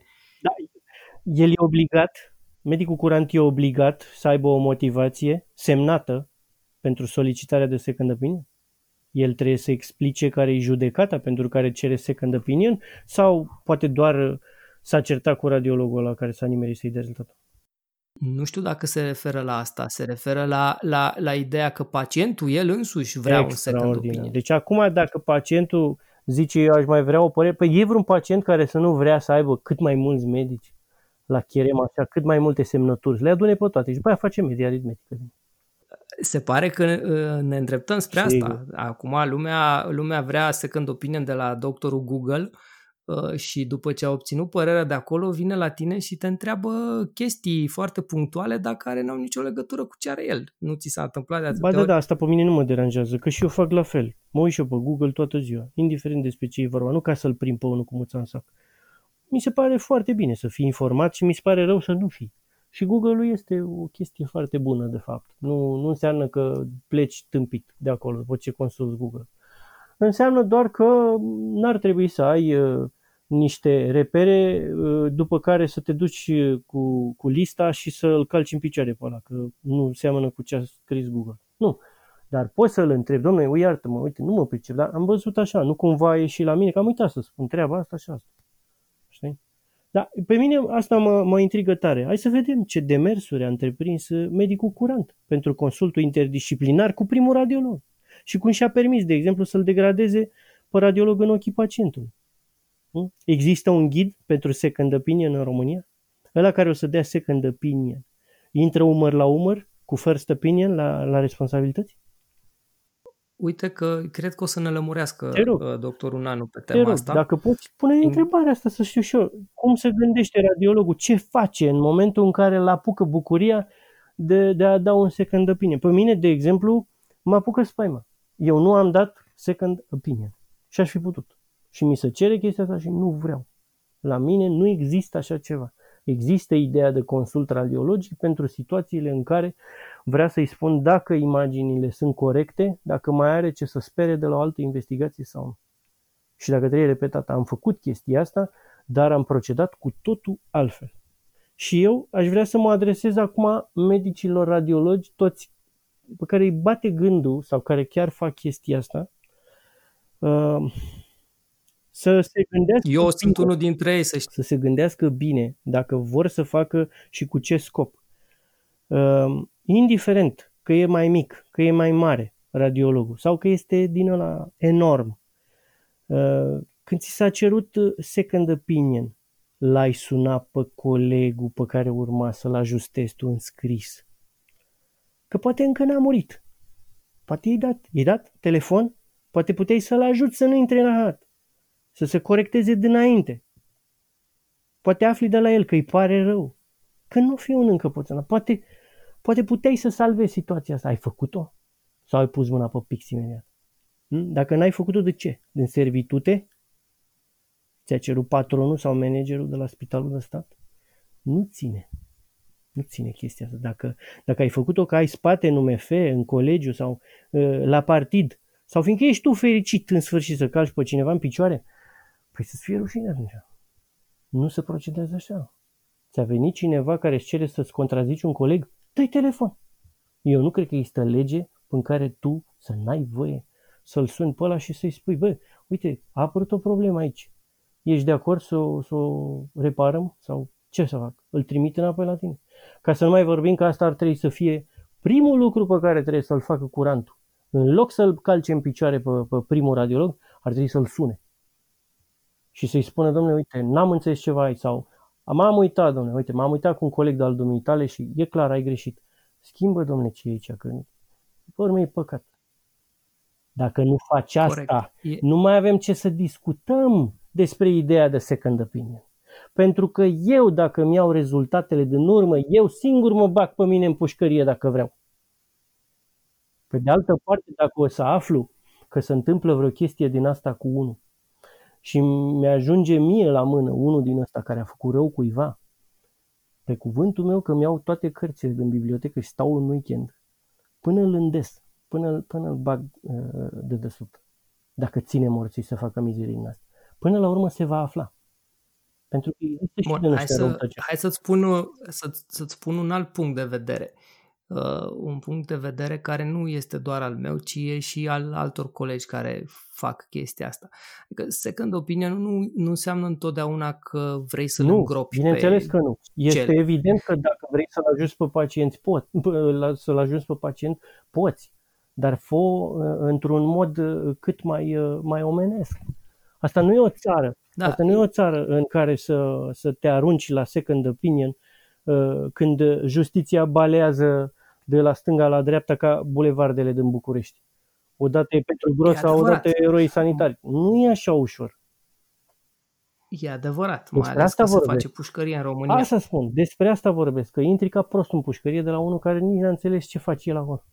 El e obligat, medicul curant e obligat să aibă o motivație semnată pentru solicitarea de second opinion? El trebuie să explice care e judecata pentru care cere second opinion sau poate doar s-a certat cu radiologul ăla care s-a nimerit să-i dea rezultatul? nu știu dacă se referă la asta, se referă la, la, la ideea că pacientul, el însuși vrea un second Extraordinar. opinion. Deci acum dacă pacientul zice eu aș mai vrea o părere, păi e vreun pacient care să nu vrea să aibă cât mai mulți medici la cherem așa, cât mai multe semnături, le adune pe toate și după aia face media aritmetică. Se pare că uh, ne îndreptăm spre Sigur. asta. Acum lumea, lumea vrea second opinion de la doctorul Google uh, și după ce a obținut părerea de acolo, vine la tine și te întreabă chestii foarte punctuale, dar care n-au nicio legătură cu ce are el. Nu ți s-a întâmplat de Ba atâtea da, ori? da, asta pe mine nu mă deranjează, că și eu fac la fel. Mă uit și eu pe Google toată ziua, indiferent despre ce e vorba, nu ca să-l prind pe unul cu muța în sac. Mi se pare foarte bine să fii informat și mi se pare rău să nu fii. Și Google-ul este o chestie foarte bună, de fapt. Nu, nu înseamnă că pleci tâmpit de acolo după ce consulți Google. Înseamnă doar că n-ar trebui să ai uh, niște repere uh, după care să te duci cu, cu lista și să-l calci în picioare pe ăla, că nu seamănă cu ce a scris Google. Nu. Dar poți să-l întrebi, domnule, iartă-mă, uite, nu mă pricep, dar am văzut așa, nu cumva a ieșit la mine, că am uitat să spun treaba asta și asta. Știi? Dar pe mine asta mă, mă intrigă tare. Hai să vedem ce demersuri a întreprins medicul curant pentru consultul interdisciplinar cu primul radiolog. Și cum și-a permis, de exemplu, să-l degradeze pe radiolog în ochii pacientului. Există un ghid pentru second opinion în România? Ăla care o să dea second opinion intră umăr la umăr cu first opinion la, la responsabilități? Uite că cred că o să ne lămurească Te rog. uh, doctorul Nanu pe Te tema rog, asta. dacă poți, pune întrebarea asta să știu și eu. Cum se gândește radiologul? Ce face în momentul în care îl apucă bucuria de, de a da un second opinion? Pe mine, de exemplu, mă apucă spaima. Eu nu am dat second opinion. Și aș fi putut. Și mi se cere chestia asta și nu vreau. La mine nu există așa ceva. Există ideea de consult radiologic pentru situațiile în care vrea să-i spun dacă imaginile sunt corecte, dacă mai are ce să spere de la o altă investigație sau nu. Și dacă trebuie repetat, am făcut chestia asta, dar am procedat cu totul altfel. Și eu aș vrea să mă adresez acum medicilor radiologi, toți pe care îi bate gândul sau care chiar fac chestia asta, să se gândească Eu bine, sunt unul dintre ei, să știi. să se gândească bine dacă vor să facă și cu ce scop. Indiferent că e mai mic, că e mai mare radiologul sau că este din ăla enorm, când ți s-a cerut second opinion l-ai sunat pe colegul pe care urma să-l ajustezi tu în scris? Că poate încă n-a murit. Poate i-ai dat, i-ai dat telefon, poate puteai să-l ajuți să nu intre în rahat, să se corecteze dinainte. Poate afli de la el că îi pare rău, că nu fi un încăpățânat. Poate, poate puteai să salvezi situația asta. Ai făcut-o? Sau ai pus mâna pe pix imediat? Dacă n-ai făcut-o, de ce? Din servitute? Ți-a cerut patronul sau managerul de la spitalul de stat? Nu ține. Nu ține chestia asta. Dacă, dacă ai făcut-o că ai spate în U M F, în colegiu sau uh, la partid, sau fiindcă ești tu fericit în sfârșit să calci pe cineva în picioare, păi să-ți fie rușine atunci. Nu se procedează așa. Ți-a venit cineva care îți cere să-ți contrazici un coleg? Dă-i telefon. Eu nu cred că există lege în care tu să n-ai voie să-l suni pe ăla și să-i spui, bă, uite, a apărut o problemă aici. Ești de acord să o, să o reparăm? Sau ce să fac? Îl trimit înapoi la tine. Ca să nu mai vorbim că asta ar trebui să fie primul lucru pe care trebuie să-l facă curantul. În loc să-l calce în picioare pe, pe primul radiolog, ar trebui să-l sune. Și să-i spună, domnule, uite, n-am înțeles ceva aici sau m-am uitat, domnule, uite, m-am uitat cu un coleg de-al dumitale și e clar, ai greșit. Schimbă, domnule, ce e aici, că pe urmă e păcat. Dacă nu faci asta, corect, nu mai avem ce să discutăm despre ideea de second opinion. Pentru că eu, dacă îmi iau rezultatele din urmă, eu singur mă bag pe mine în pușcărie dacă vreau. Pe de altă parte, dacă o să aflu că se întâmplă vreo chestie din asta cu unul și mi-ajunge mie la mână unul din ăsta care a făcut rău cuiva, pe cuvântul meu că mi-au toate cărțile din bibliotecă și stau în weekend, până îl îndes, până, până îl bag uh, de desubt, dacă ține morții să facă mizerii în asta. Până la urmă se va afla. Pentru că există și Bun, hai, să, hai să-ți spun, să, să-ți spun un alt punct de vedere. Uh, un punct de vedere care nu este doar al meu, ci e și al altor colegi care fac chestia asta. Adică second opinion nu, nu înseamnă întotdeauna că vrei să-l nu, îngropi. Bineînțeles că nu. Este cel. evident că dacă vrei să-l ajuți pe pacient, poți, să-l ajuți pe pacient, poți, dar fă într-un mod cât mai, mai omenesc. Asta nu e o țară. Da. Asta nu e o țară în care să, să te arunci la second opinion uh, când justiția balează de la stânga la dreapta ca bulevardele din București. Odată e Petru Grosa, odată e eroi sanitari. Nu e așa ușor. E adevărat, despre mai ales asta că vorbesc. se face pușcărie în România. Asta spun, despre asta vorbesc, că intri ca prost în pușcărie de la unul care nici n-a înțeles ce face el acolo.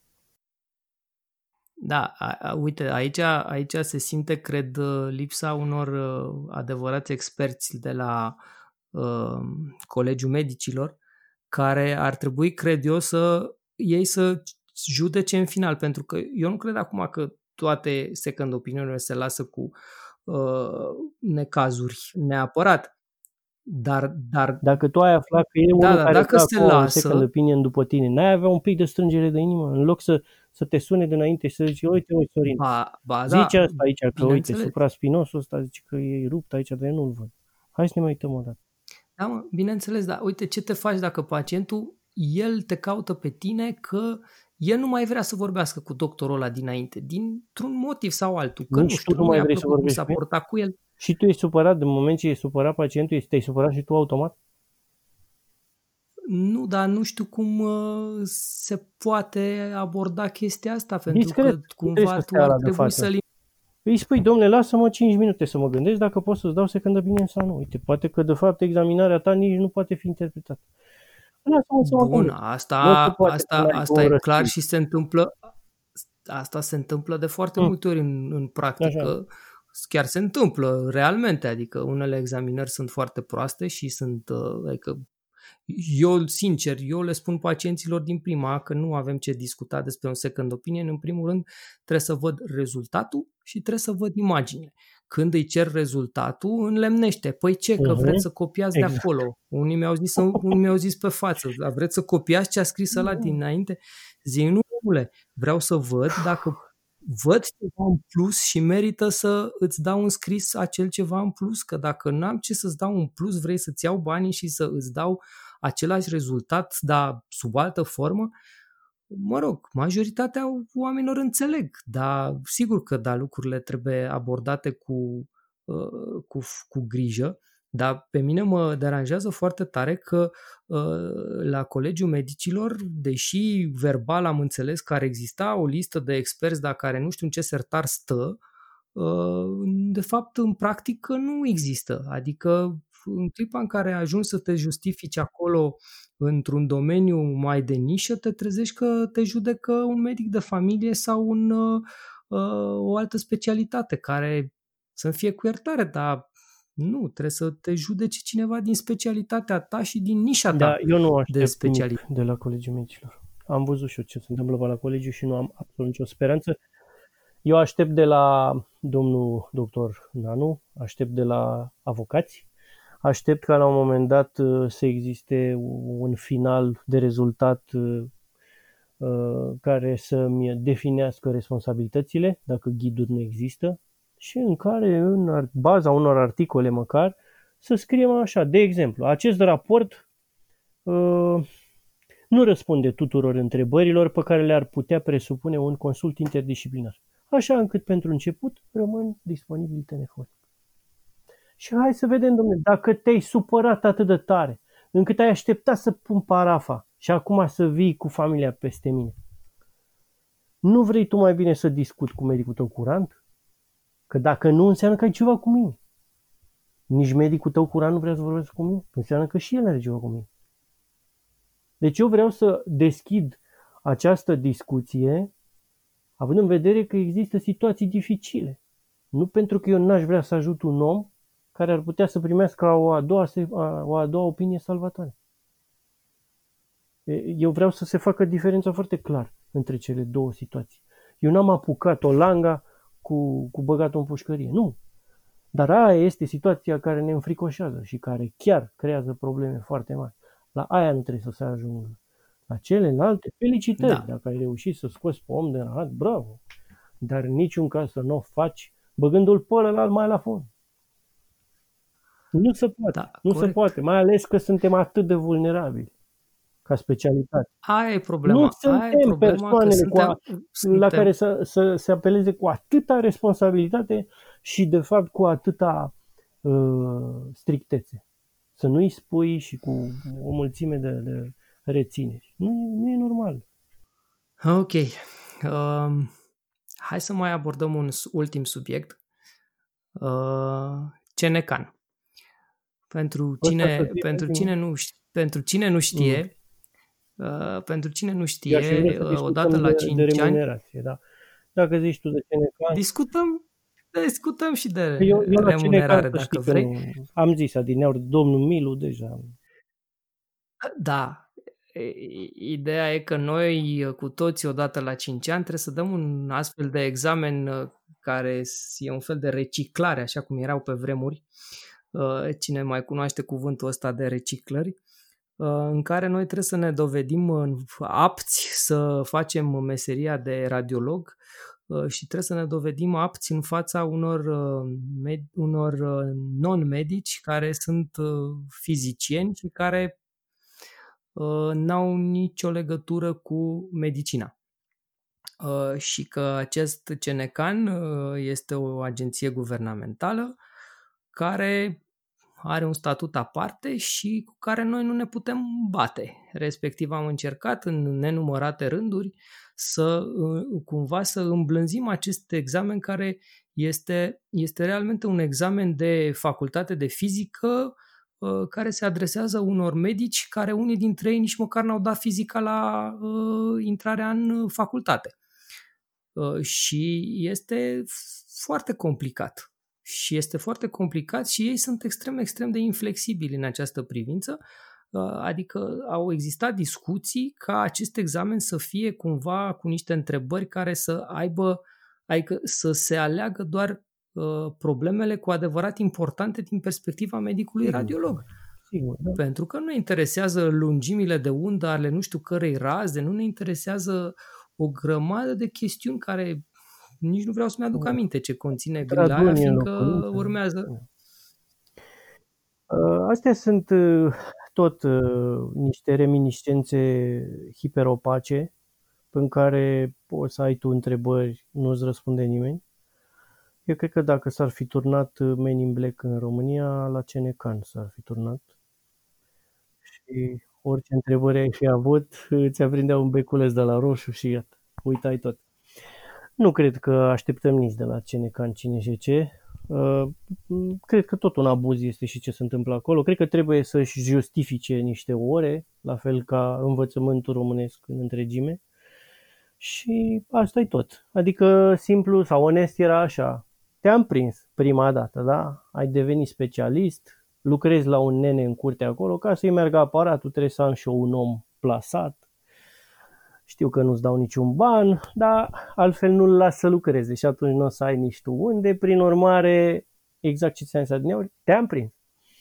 Da, a, a, uite, aici, aici se simte, cred, lipsa unor uh, adevărați experți de la uh, Colegiul Medicilor, care ar trebui, cred eu, să ei să judece în final, pentru că eu nu cred acum că toate second opinion-urile se lasă cu uh, necazuri neapărat. Dar, dar, dacă tu ai aflat că e da, unul da, care dacă se lasă, second opinion după tine, n-ai avea un pic de strângere de inimă în loc să, să te sune dinainte și să zici, uite, uite, Sorin, ba, ba, zice da, asta aici, că uite, supraspinosul ăsta zice că e rupt aici, dar eu nu-l văd. Hai să ne mai uităm o dată. Da, mă, bineînțeles, dar uite ce te faci dacă pacientul, el te caută pe tine că el nu mai vrea să vorbească cu doctorul ăla dinainte, dintr-un motiv sau altul, că Nici nu știu, tu nu mai vrei să cum vorbești s-a cu el? portat cu el. Și tu ești supărat, de moment ce e supărat pacientul, te-ai supărat și tu automat? Nu, dar nu știu cum uh, se poate aborda chestia asta, pentru Discret, că cumva tu ar trebui să-l... Îi spui, domnule, lasă-mă cinci minute să mă gândesc dacă pot să-ți dau second opinion sau nu. Uite, poate că de fapt examinarea ta nici nu poate fi interpretată. Lasă-mă să mă Bun, gândesc. asta, asta, asta e clar și se întâmplă, asta se întâmplă de foarte hmm. multe ori în, în practică. Așa. Chiar se întâmplă realmente, adică unele examinări sunt foarte proaste și sunt, adică eu, sincer, eu le spun pacienților din prima că nu avem ce discuta despre un second opinion. În primul rând, trebuie să văd rezultatul și trebuie să văd imaginile. Când îi cer rezultatul, înlemnește. Păi ce, că vreți să copiați exact de acolo. Unii mi-au zis, unii mi-au zis pe față, dar vreți să copiați ce a scris ăla dinainte? Zic, nu, omule, vreau să văd dacă văd ceva în plus și merită să îți dau în scris acel ceva în plus, că dacă n-am ce să-ți dau în plus, vrei să-ți iau banii și să îți dau același rezultat, dar sub altă formă, mă rog, majoritatea oamenilor înțeleg, dar sigur că da, lucrurile trebuie abordate cu, cu, cu grijă, Dar pe mine mă deranjează foarte tare că la Colegiul Medicilor, deși verbal am înțeles că ar exista o listă de experți, dar care nu știu în ce sertar stă, de fapt, în practică nu există. Adică în clipa în care ajungi să te justifici acolo într-un domeniu mai de nișă, te trezești că te judecă un medic de familie sau un, o altă specialitate care să-mi fie cu iertare, dar nu, trebuie să te judece cineva din specialitatea ta și din nișa ta. Da, eu nu de aștept nimic de la Colegiul Medicilor. Am văzut și eu ce se întâmplă pe la colegiu și nu am absolut nicio speranță. Eu aștept de la domnul doctor Nanu, aștept de la avocați, aștept ca la un moment dat să existe un final de rezultat care să-mi definească responsabilitățile, dacă ghiduri nu există, și în care, în baza unor articole măcar, să scriem așa, de exemplu, acest raport uh, nu răspunde tuturor întrebărilor pe care le-ar putea presupune un consult interdisciplinar, așa încât pentru început rămân disponibili telefonic. Și hai să vedem, domnule, dacă te-ai supărat atât de tare, încât ai așteptat să pun parafa și acum să vii cu familia peste mine, nu vrei tu mai bine să discuți cu medicul tău curant? Că dacă nu, înseamnă că ai ceva cu mine. Nici medicul tău curant nu vrea să vorbească cu mine. Înseamnă că și el are ceva cu mine. Deci eu vreau să deschid această discuție având în vedere că există situații dificile. Nu pentru că eu n-aș vrea să ajut un om care ar putea să primească o a doua, o a doua opinie salvatoare. Eu vreau să se facă diferența foarte clar între cele două situații. Eu n-am apucat o langa cu, cu băgatul în pușcărie. Nu. Dar aia este situația care ne înfricoșează și care chiar creează probleme foarte mari. La aia nu trebuie să se ajungă. La celelalte, felicitări. Da. Dacă ai reușit să scoți pe om de rahat, bravo. Dar în niciun caz să nu o faci băgându-l pe ălălalt mai la fond. Nu se poate. Da, nu corect. se poate. Mai ales că suntem atât de vulnerabili ca specialitate. Aia e problema. Nu suntem aia e problema persoanele suntem, cu a, suntem... la care să, să se apeleze cu atâta responsabilitate și de fapt cu atâta uh, strictețe. Să nu-i spui și cu o mulțime de, de rețineri. Nu, nu e normal. Ok. Um, hai să mai abordăm un ultim subiect. Uh, Cenecan. Pentru cine, pentru cine nu știe, pentru cine nu știe, mm. uh, pentru cine nu știe, uh, odată la cinci ani, da. Dacă zici tu de Cenecan, discutăm, discutăm și de eu, eu remunerare, dacă vrei. Nu, am zis adineauri, domnul Milu deja. Da. Ideea e că noi cu toți odată la cinci ani trebuie să dăm un astfel de examen care e un fel de reciclare, așa cum erau pe vremuri. Cine mai cunoaște cuvântul ăsta de reciclări, în care noi trebuie să ne dovedim apți să facem meseria de radiolog și trebuie să ne dovedim apți în fața unor, unor non-medici care sunt fizicieni și care n-au nicio legătură cu medicina. Și că acest Cenecan este o agenție guvernamentală care are un statut aparte și cu care noi nu ne putem bate. Respectiv am încercat în nenumărate rânduri să cumva să îmblânzim acest examen care este, este realmente un examen de facultate de fizică care se adresează unor medici care unii dintre ei nici măcar n-au dat fizica la uh, intrarea în facultate. Uh, și este foarte complicat. Și este foarte complicat și ei sunt extrem, extrem de inflexibili în această privință. Uh, adică au existat discuții ca acest examen să fie cumva cu niște întrebări care să aibă, adică să se aleagă doar problemele cu adevărat importante din perspectiva medicului Sigur. radiolog. Sigur, da. Pentru că nu ne interesează lungimile de undă ale nu știu cărei raze, nu ne interesează o grămadă de chestiuni care nici nu vreau să-mi aduc aminte ce conține grila aia, fiindcă urmează. Astea sunt tot niște reminiscențe hiperopace în care poți să ai tu întrebări, nu-ți răspunde nimeni. Eu cred că dacă s-ar fi turnat Men in Black în România, la Cenecan s-ar fi turnat. Și orice întrebări ai fi avut, îți aprindea un beculeț de la roșu și iată, uitai tot. Nu cred că așteptăm nici de la Cenecan cine și ce. Uh, cred că tot un abuz este și ce se întâmplă acolo. Cred că trebuie să-și justifice niște ore, la fel ca învățământul românesc în întregime. Și asta e tot. Adică simplu sau onest era așa. Te-am prins prima dată, da? Ai devenit specialist, lucrezi la un nene în curte acolo, ca să-i meargă aparatul, trebuie să am și eu un om plasat. Știu că nu-ți dau niciun ban, dar altfel nu-l las să lucreze și atunci nu o să ai nici tu unde. Prin urmare, exact ce ți-am zis adineauri, te-am prins.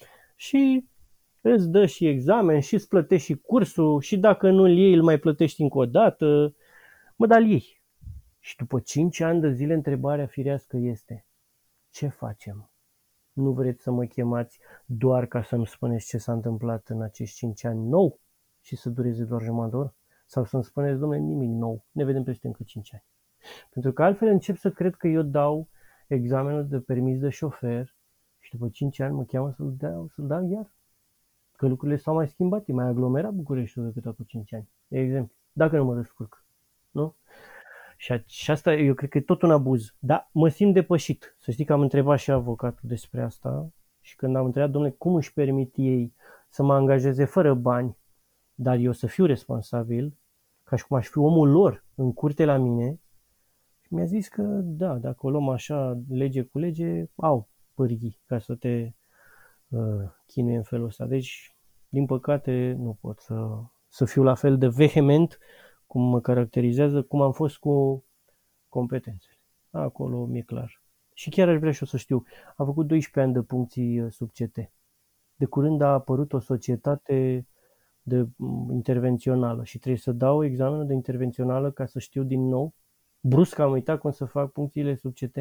Și îți dă și examen și îți plătești și cursul și dacă nu-l iei, îl mai plătești încă o dată. Mă, dar iei. Și după cinci ani de zile, întrebarea firească este: ce facem? Nu vreți să mă chemați doar ca să-mi spuneți ce s-a întâmplat în acești cinci ani nou și să dureze doar jumătate de oră? Sau să-mi spuneți, domnule, nimic nou, ne vedem peste încă cinci ani. Pentru că altfel încep să cred că eu dau examenul de permis de șofer și după cinci ani mă cheamă să-l dau, să-l dau iar. Că lucrurile s-au mai schimbat, e mai aglomerat Bucureștiul decât acum cinci ani, de exemplu, dacă nu mă descurc. Nu? Și, și asta eu cred că e tot un abuz. Dar mă simt depășit. Să știi că am întrebat și avocatul despre asta și când am întrebat, domnule, cum își permit ei să mă angajeze fără bani, dar eu să fiu responsabil, ca și cum aș fi omul lor în curte la mine, și mi-a zis că da, dacă o luăm așa lege cu lege, au pârghii ca să te uh, chinuie în felul ăsta. Deci, din păcate, nu pot să, să fiu la fel de vehement cum mă caracterizează, cum am fost cu competențele. Acolo mi-e clar. Și chiar aș vrea și eu să știu, am făcut doisprezece ani de puncții sub C T. De curând a apărut o societate de intervențională și trebuie să dau examenul de intervențională ca să știu din nou. Brusc am uitat cum să fac puncțiile sub C T.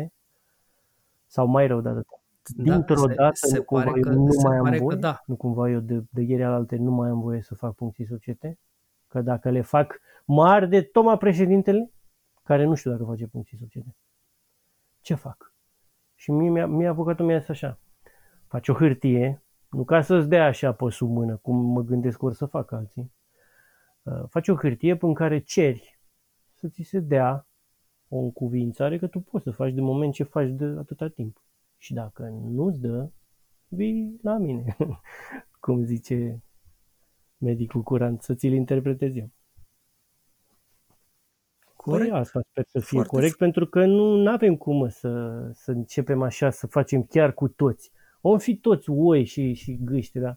Sau mai rău de atât. Dintr-o da, dată se, nu se cumva pare eu că, nu se mai am pare voie, că da. nu cumva eu de, de ieri alaltă nu mai am voie să fac puncții sub C T. Că dacă le fac, mă arde tocmai președintele, care nu știu dacă face puncții sub C T. Ce fac? Și mie, mie avocatul mi-a zis așa: faci o hârtie, nu ca să-ți dea așa pe sub mână, cum mă gândesc că or să fac alții. Faci o hârtie în care ceri să ți se dea o încuvințare că tu poți să faci de moment ce faci de atâta timp. Și dacă nu-ți dă, vii la mine, cum zice medicul curant, să ți-l interpretez eu. Corect. Păi asta sper să fie Foarte corect, f- pentru că nu avem cum să, să începem așa, să facem chiar cu toți. Om fi toți oi și, și gâște, da?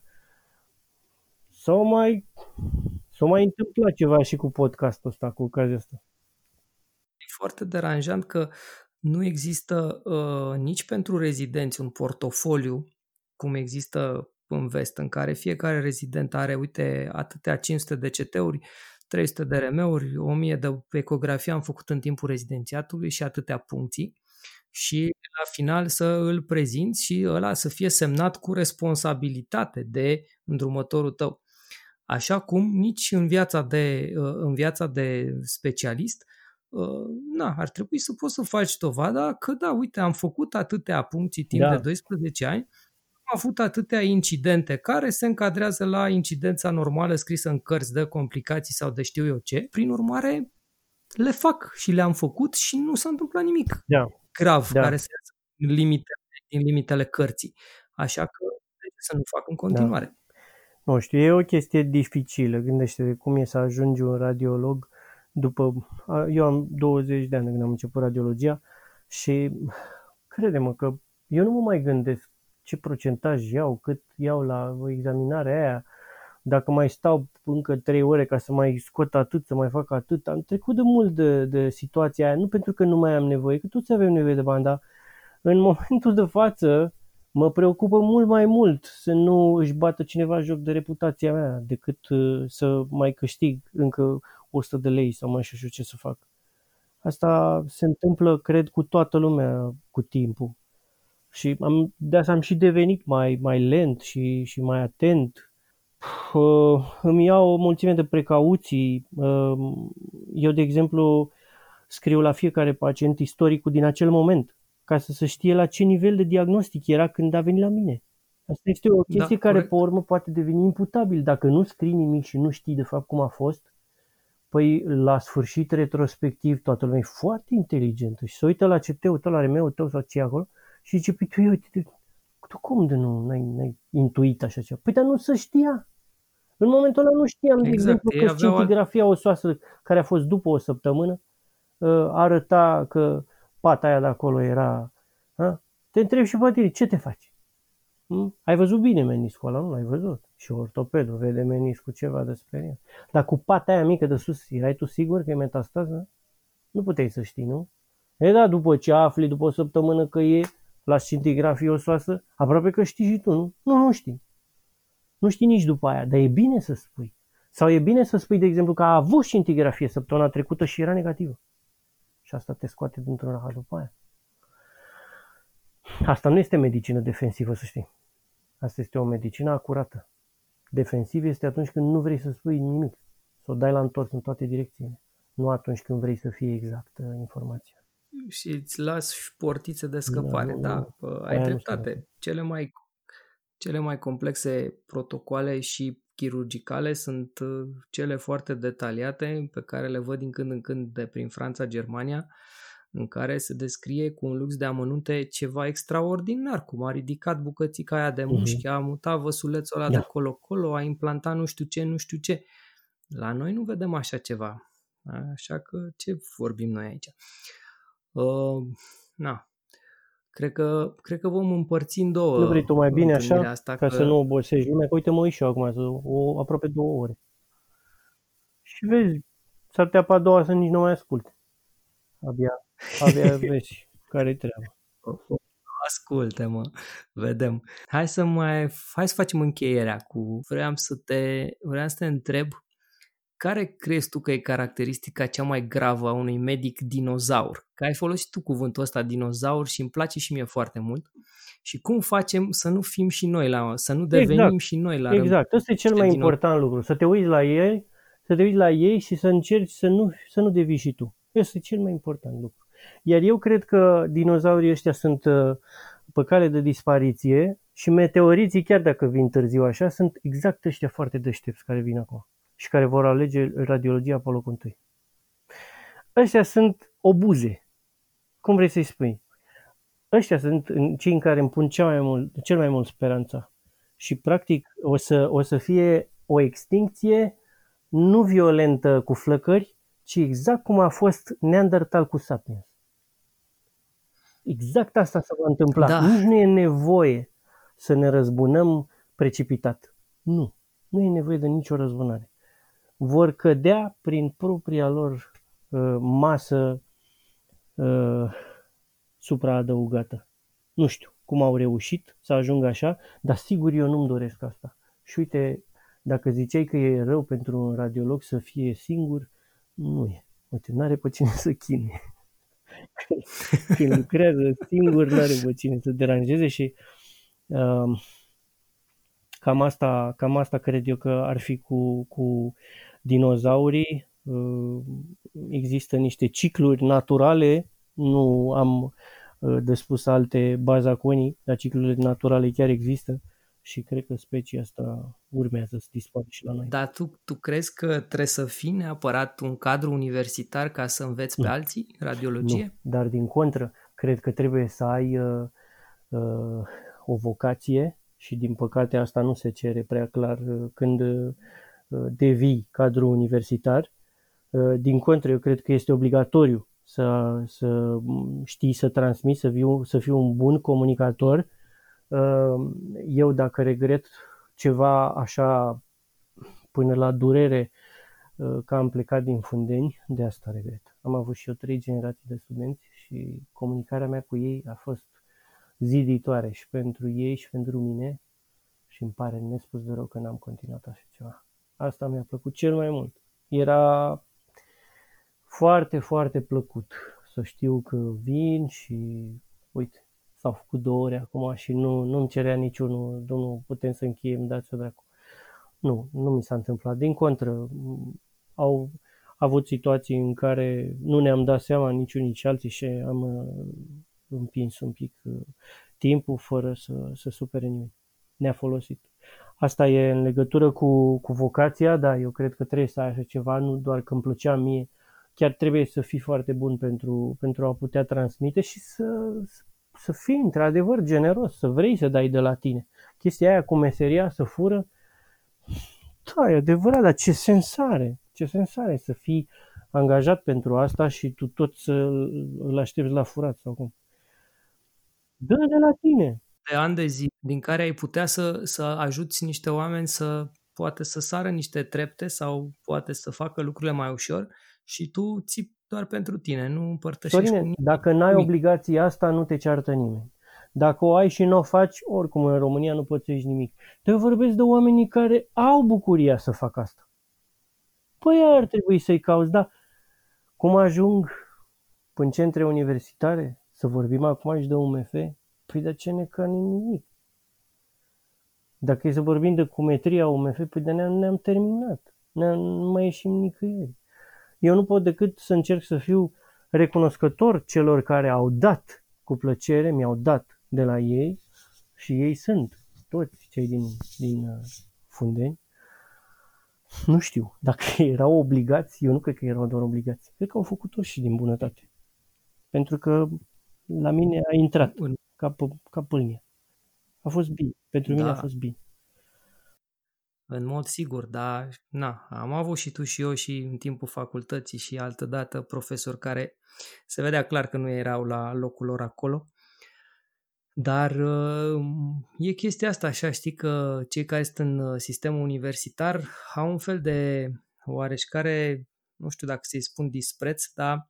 Sau mai, s-o mai întâmplat ceva și cu podcastul ăsta, cu ocazia asta. E foarte deranjant că nu există uh, nici pentru rezidenți un portofoliu, cum există în vest, în care fiecare rezident are, uite, atâtea cinci sute de C T-uri, trei sute de R M-uri, o mie de ecografie am făcut în timpul rezidențiatului și atâtea puncții. Și la final să îl prezinți și ăla să fie semnat cu responsabilitate de îndrumătorul tău. Așa cum nici în viața de, în viața de specialist, na, ar trebui să poți să faci dovada că da, uite, am făcut atâtea puncții timp da. de doisprezece ani, am avut atâtea incidente care se încadrează la incidența normală scrisă în cărți de complicații sau de știu eu ce. Prin urmare, le fac și le-am făcut și nu s-a întâmplat nimic da. grav da. care să iasă din limitele, din limitele cărții. Așa că trebuie să nu fac în continuare. Da. Nu știu, e o chestie dificilă. Gândește-te cum e să ajungi un radiolog după... Eu am douăzeci de ani când am început radiologia și crede-mă că eu nu mă mai gândesc ce procentaj iau, cât iau la examinarea aia, dacă mai stau încă trei ore ca să mai scot atât, să mai fac atât. Am trecut de mult de, de situația aia, nu pentru că nu mai am nevoie, că toți avem nevoie de bani, dar în momentul de față mă preocupă mult mai mult să nu își bată cineva joc de reputația mea decât să mai câștig încă o sută de lei sau mai știu ce să fac. Asta se întâmplă, cred, cu toată lumea cu timpul. Și am, de asta am și devenit mai, mai lent și, și mai atent. Uh, îmi iau o mulțime de precauții. Uh, eu, de exemplu, scriu la fiecare pacient istoricul din acel moment. ca să se știe la ce nivel de diagnostic era când a venit la mine. Asta este o chestie Da, care, corect. pe urmă, poate deveni imputabil. Dacă nu scrii nimic și nu știi, de fapt, cum a fost, păi, la sfârșit, retrospectiv, toată lumea e foarte inteligentă și se uită la ce te uită, la remeul tău sau ce e acolo și zice, păi, tu, uite, tu cum de nu n-ai, n-ai intuit așa ceva? Păi, dar nu se știa. În momentul ăla nu știam, de Exact, exemplu, ei că aveau alt- scintigrafia osoasă, care a fost după o săptămână, uh, arăta că pata aia de acolo era... A? Te întreb și pe tine, ce te faci? Hm? Ai văzut bine meniscul ăla, nu l-ai văzut. Și ortopedul vede meniscul, ceva de speriat. Dar cu pata aia mică de sus, erai tu sigur că e metastază? Nu puteai să știi, nu? E da, după ce afli, după o săptămână că e la scintigrafie osoasă, aproape că știi și tu, nu? Nu, nu știi. Nu știi nici după aia, dar e bine să spui. Sau e bine să spui, de exemplu, că a avut scintigrafie săptămâna trecută și era negativă. Și asta te scoate dintr-un rahat după aia. Asta nu este medicină defensivă, să știi. Asta este o medicină acurată. Defensiv este atunci când nu vrei să spui nimic. Să o dai la întors în toate direcțiile. Nu atunci când vrei să fie exactă informația. Și îți las portițe de scăpare. Nu, nu, Da, nu. bă, Aia ai nu dreptate. Cele mai, cele mai complexe protocoale și chirurgicale sunt uh, cele foarte detaliate pe care le văd din când în când de prin Franța, Germania, în care se descrie cu un lux de amănunte ceva extraordinar, cum a ridicat bucățica aia de mușchi, a mutat văsulețul ăla Da. de colo-colo, a implantat nu știu ce, nu știu ce. La noi nu vedem așa ceva. Așa că ce vorbim noi aici? Uh, na. Cred că, cred că vom împărți în două Nu vrei tu mai bine întâlnirea așa, asta, ca că... să nu obosești lumea? Că uite, mă uit și eu acum, să o, aproape două ore. Și vezi, s-ar putea pe a doua să nici nu mai asculte. Abia, abia vezi care-i treaba. Ascultă-mă, vedem. Hai să mai, hai să facem încheierea cu, vreau să te, vreau să te întreb, care crezi tu că e caracteristica cea mai gravă a unui medic dinozaur? Că ai folosit tu cuvântul ăsta dinozaur și îmi place și mie foarte mult. Și cum facem să nu fim și noi la, să nu devenim Exact, și noi la rând. Exact, ăsta e cel mai dino- important lucru, să te uiți la ei, să te uiți la ei și să încerci să nu, să nu devii și tu. Ăsta e cel mai important lucru. Iar eu cred că dinozaurii ăștia sunt uh, pe cale de dispariție și meteoriții, chiar dacă vin târziu așa, sunt exact ăștia foarte deștepți care vin acum și care vor alege radiologia pe locul întâi. Ăștia sunt obuze, cum vrei să-i spui. Ăștia sunt cei în care îmi pun cel mai mult, cel mai mult speranța. Și practic o să, o să fie o extincție nu violentă cu flăcări, ci exact cum a fost Neandertal cu Sapiens. Exact asta se va întâmpla. Da. Nici nu e nevoie să ne răzbunăm precipitat. Nu. Nu e nevoie de nicio răzbunare. Vor cădea prin propria lor uh, masă uh, supraadăugată. Nu știu cum au reușit să ajungă așa, dar sigur eu nu-mi doresc asta. Și uite, dacă ziceai că e rău pentru un radiolog să fie singur, nu e. Uite, n-are pe cine să chinuie. Când lucrează singur, n-are pe cine să deranjeze și uh, cam, asta, cam asta cred eu că ar fi cu, cu dinozaurii. Uh, există niște cicluri naturale, nu am de spus alte bazaconii, dar ciclurile naturale chiar există și cred că specia asta urmează să dispară și la noi. Dar tu, tu crezi că trebuie să fii neapărat un cadru universitar ca să înveți pe Nu. alții radiologie? Nu, dar din contră, cred că trebuie să ai uh, uh, o vocație și din păcate asta nu se cere prea clar uh, când uh, devii cadru universitar. Uh, din contră, eu cred că este obligatoriu să, să știi să transmiți, să, viu, să fii un bun comunicator. Eu dacă regret ceva așa până la durere că am plecat din Fundeni, de asta regret. Am avut și eu trei generații de studenți și comunicarea mea cu ei a fost ziditoare și pentru ei și pentru mine și îmi pare nespus de rău că n-am continuat așa ceva. Asta mi-a plăcut cel mai mult. Era foarte, foarte plăcut să știu că vin și uite, s-au făcut două ore acum și nu, nu-mi cerea niciunul, domnul, putem să încheiem, dați-o dracu. Nu, nu mi s-a întâmplat. Din contră, au avut situații în care nu ne-am dat seama nici unii nici alții și am împins un pic uh, timpul fără să, să supere nimeni. Ne-a folosit. Asta e în legătură cu, cu vocația, da, eu cred că trebuie să ai așa ceva, nu doar că îmi plăcea mie, chiar trebuie să fii foarte bun pentru, pentru a putea transmite și să, să fii într-adevăr generos, să vrei să dai de la tine. Chestia aia cu meseria să fură, da, e adevărat, dar ce sens are? Ce sens are să fii angajat pentru asta și tu tot să îl aștepți la furat sau cum? Dă de la tine. De ani de zi, din care ai putea să, să ajuți niște oameni să poate să sară niște trepte sau poate să facă lucrurile mai ușor și tu ții doar pentru tine, nu împărtășești Sorine, cu nimeni. dacă n-ai obligația asta, nu te ceartă nimeni. Dacă o ai și nu o faci, oricum în România nu poți să ieși nimic. Dar eu vorbesc de oamenii care au bucuria să facă asta. Păi ar trebui să-i cauți, da. Cum ajung în centre universitare? Să vorbim acum și de U M F? Păi de ce ne cani nimic? Dacă e să vorbim de cumetria U M F, păi de ne-am, ne-am terminat. Ne-am, nu mai ieșim nicăieri. Eu nu pot decât să încerc să fiu recunoscător celor care au dat cu plăcere, mi-au dat de la ei și ei sunt toți cei din, din uh, Fundeni. Nu știu, dacă erau obligați, eu nu cred că erau doar obligați. Cred că au făcut-o și din bunătate. Pentru că la mine a intrat ca, ca pâlnie. A fost bine. Pentru da. mine a fost bine. În mod sigur, dar na, am avut și tu și eu și în timpul facultății și altădată profesori care se vedea clar că nu erau la locul lor acolo. Dar e chestia asta, așa, știi că cei care sunt în sistemul universitar au un fel de oareșcare, nu știu dacă să-i spun dispreț, dar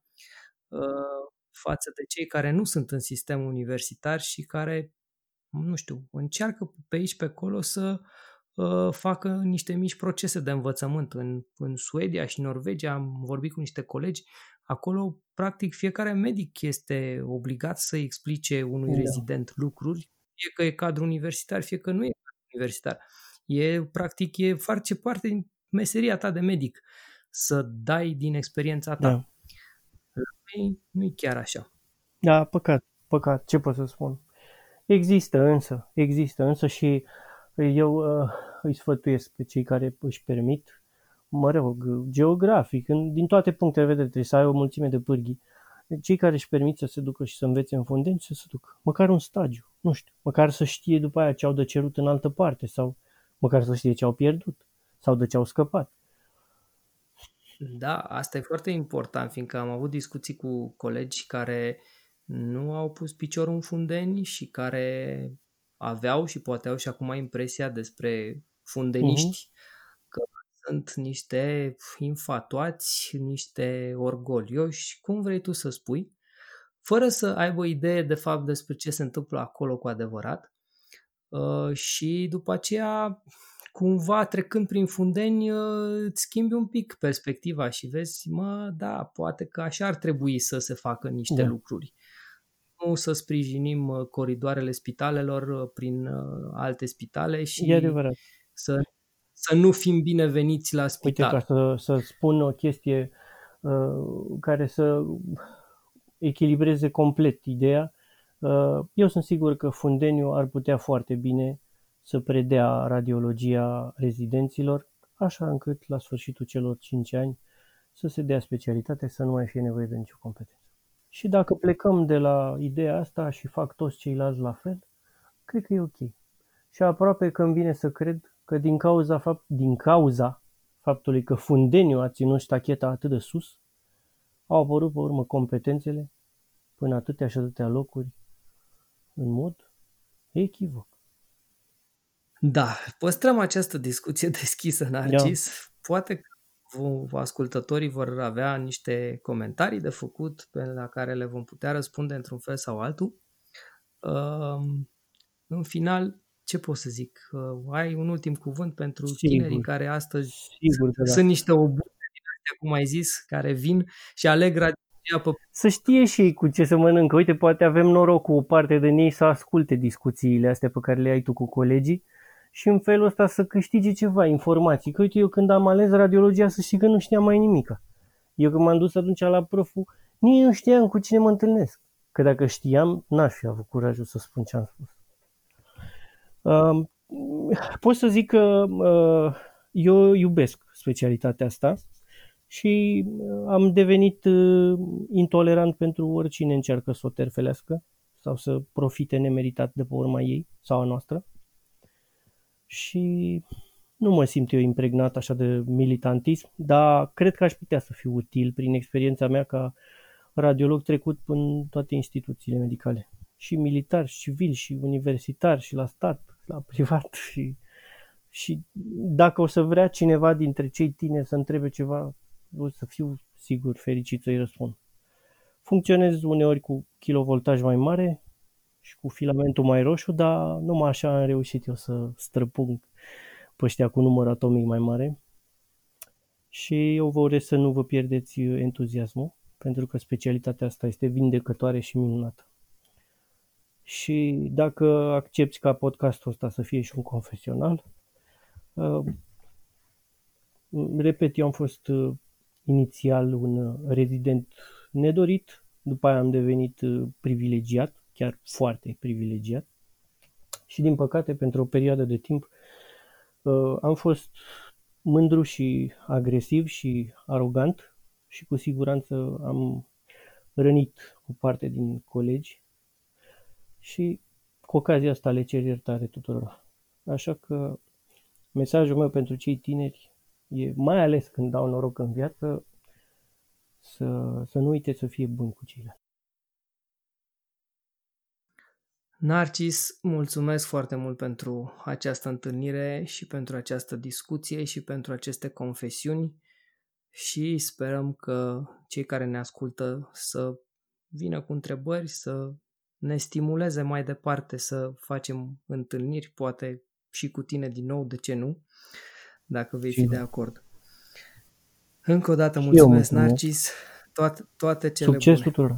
față de cei care nu sunt în sistemul universitar și care, nu știu, încearcă pe aici, pe acolo să facă niște mici procese de învățământ. În, în Suedia și Norvegia am vorbit cu niște colegi, acolo practic fiecare medic este obligat să explice unui da. rezident lucruri, fie că e cadru universitar, fie că nu e cadru universitar. E, practic, e face parte din meseria ta de medic să dai din experiența ta. Da. Nu, nu e chiar așa. Da, păcat, păcat, ce pot să spun. Există însă, există însă și eu uh, îi sfătuiesc pe cei care își permit, mă rog, geografic, în, din toate punctele de vedere, trebuie să ai o mulțime de pârghii. Cei care își permit să se ducă și să învețe în Fundeni, să se ducă. Măcar un stagiu, nu știu, măcar să știe după aia ce au de cerut în altă parte sau măcar să știe ce au pierdut sau de ce au scăpat. Da, asta e foarte important, fiindcă am avut discuții cu colegi care nu au pus piciorul în Fundeni și care aveau și poate au și acum impresia despre fundeniști uh-huh. că sunt niște infatuați, niște orgolioși, cum vrei tu să spui, fără să aibă idee de fapt despre ce se întâmplă acolo cu adevărat. Uh, și după aceea, cumva trecând prin Fundeni, uh, îți schimbi un pic perspectiva și vezi, mă, da, poate că așa ar trebui să se facă niște da. lucruri. Nu să sprijinim coridoarele spitalelor prin alte spitale și să, să nu fim bineveniți la spital. Uite, ca să, să spun o chestie uh, care să echilibreze complet ideea, uh, eu sunt sigur că Fundeniu ar putea foarte bine să predea radiologia rezidenților, așa încât la sfârșitul celor cinci ani să se dea specialitate, să nu mai fie nevoie de nicio competență. Și dacă plecăm de la ideea asta și fac toți ceilalți la fel, cred că e ok. Și aproape că îmi vine să cred că din cauza, fapt, din cauza faptului că Fundeniu a ținut ștacheta atât de sus, au apărut pe urmă competențele până atâtea și atâtea locuri în mod echivoc. Da, păstrăm această discuție deschisă, Narcis. Da. Poate că ascultătorii vor avea niște comentarii de făcut pe la care le vom putea răspunde într-un fel sau altul. În final, ce pot să zic? Ai un ultim cuvânt pentru sigur, tinerii care astăzi sigur că sunt da. niște obute din astea, cum ai zis, care vin și aleg radiogia pe... Să știe și ei cu ce să mănâncă. Uite, poate avem noroc cu o parte din ei să asculte discuțiile astea pe care le ai tu cu colegii și în felul ăsta să câștige ceva informații. Că uite, eu când am ales radiologia, să știi că nu știam mai nimica. Eu când m-am dus atunci la proful, nici nu știam cu cine mă întâlnesc. că dacă știam, n-aș fi avut curajul să spun ce am spus. Uh, pot să zic că uh, eu iubesc specialitatea asta și am devenit uh, intolerant pentru oricine încearcă să o terfelească sau să profite nemeritat de pe urma ei sau a noastră. Și nu mă simt eu impregnat așa de militantism, dar cred că aș putea să fiu util prin experiența mea ca radiolog trecut în toate instituțiile medicale. Și militar, și civil, și universitar, și la stat, la privat. Și, și dacă o să vrea cineva dintre cei tineri să întrebe ceva, o să fiu sigur fericit să-i răspund. Funcționez uneori cu kilovoltaj mai mare și cu filamentul mai roșu, dar numai așa am reușit eu să străpung pe ăștia cu număr atomic mai mare. Și eu vă urez să nu vă pierdeți entuziasmul, pentru că specialitatea asta este vindecătoare și minunată. Și dacă accepti ca podcastul ăsta să fie și un confesional, uh, repet, eu am fost uh, inițial un rezident nedorit, după aia am devenit uh, privilegiat, chiar foarte privilegiat și din păcate pentru o perioadă de timp uh, am fost mândru și agresiv și arogant și cu siguranță am rănit o parte din colegi și cu ocazia asta le cer iertare tuturor. Așa că mesajul meu pentru cei tineri e, mai ales când dau noroc în viață, să, să nu uite să fie buni cu ceilalți. Narcis, mulțumesc foarte mult pentru această întâlnire și pentru această discuție și pentru aceste confesiuni și sperăm că cei care ne ascultă să vină cu întrebări, să ne stimuleze mai departe să facem întâlniri, poate și cu tine din nou, de ce nu, dacă vei fi de acord. Încă o dată mulțumesc, Narcis, toate, toate cele Succes bune. tuturor!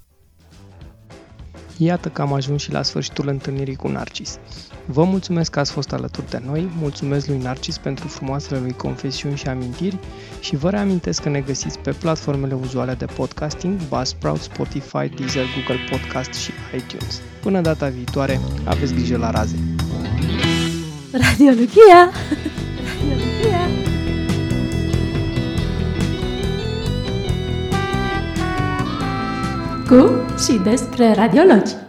Iată că am ajuns și la sfârșitul întâlnirii cu Narcis. Vă mulțumesc că ați fost alături de noi, mulțumesc lui Narcis pentru frumoasele lui confesiuni și amintiri și vă reamintesc că ne găsiți pe platformele uzuale de podcasting, Buzzsprout, Spotify, Deezer, Google Podcast și iTunes. Până data viitoare, aveți grijă la raze! Radiologia! Radiologia! Cu și despre radiologi.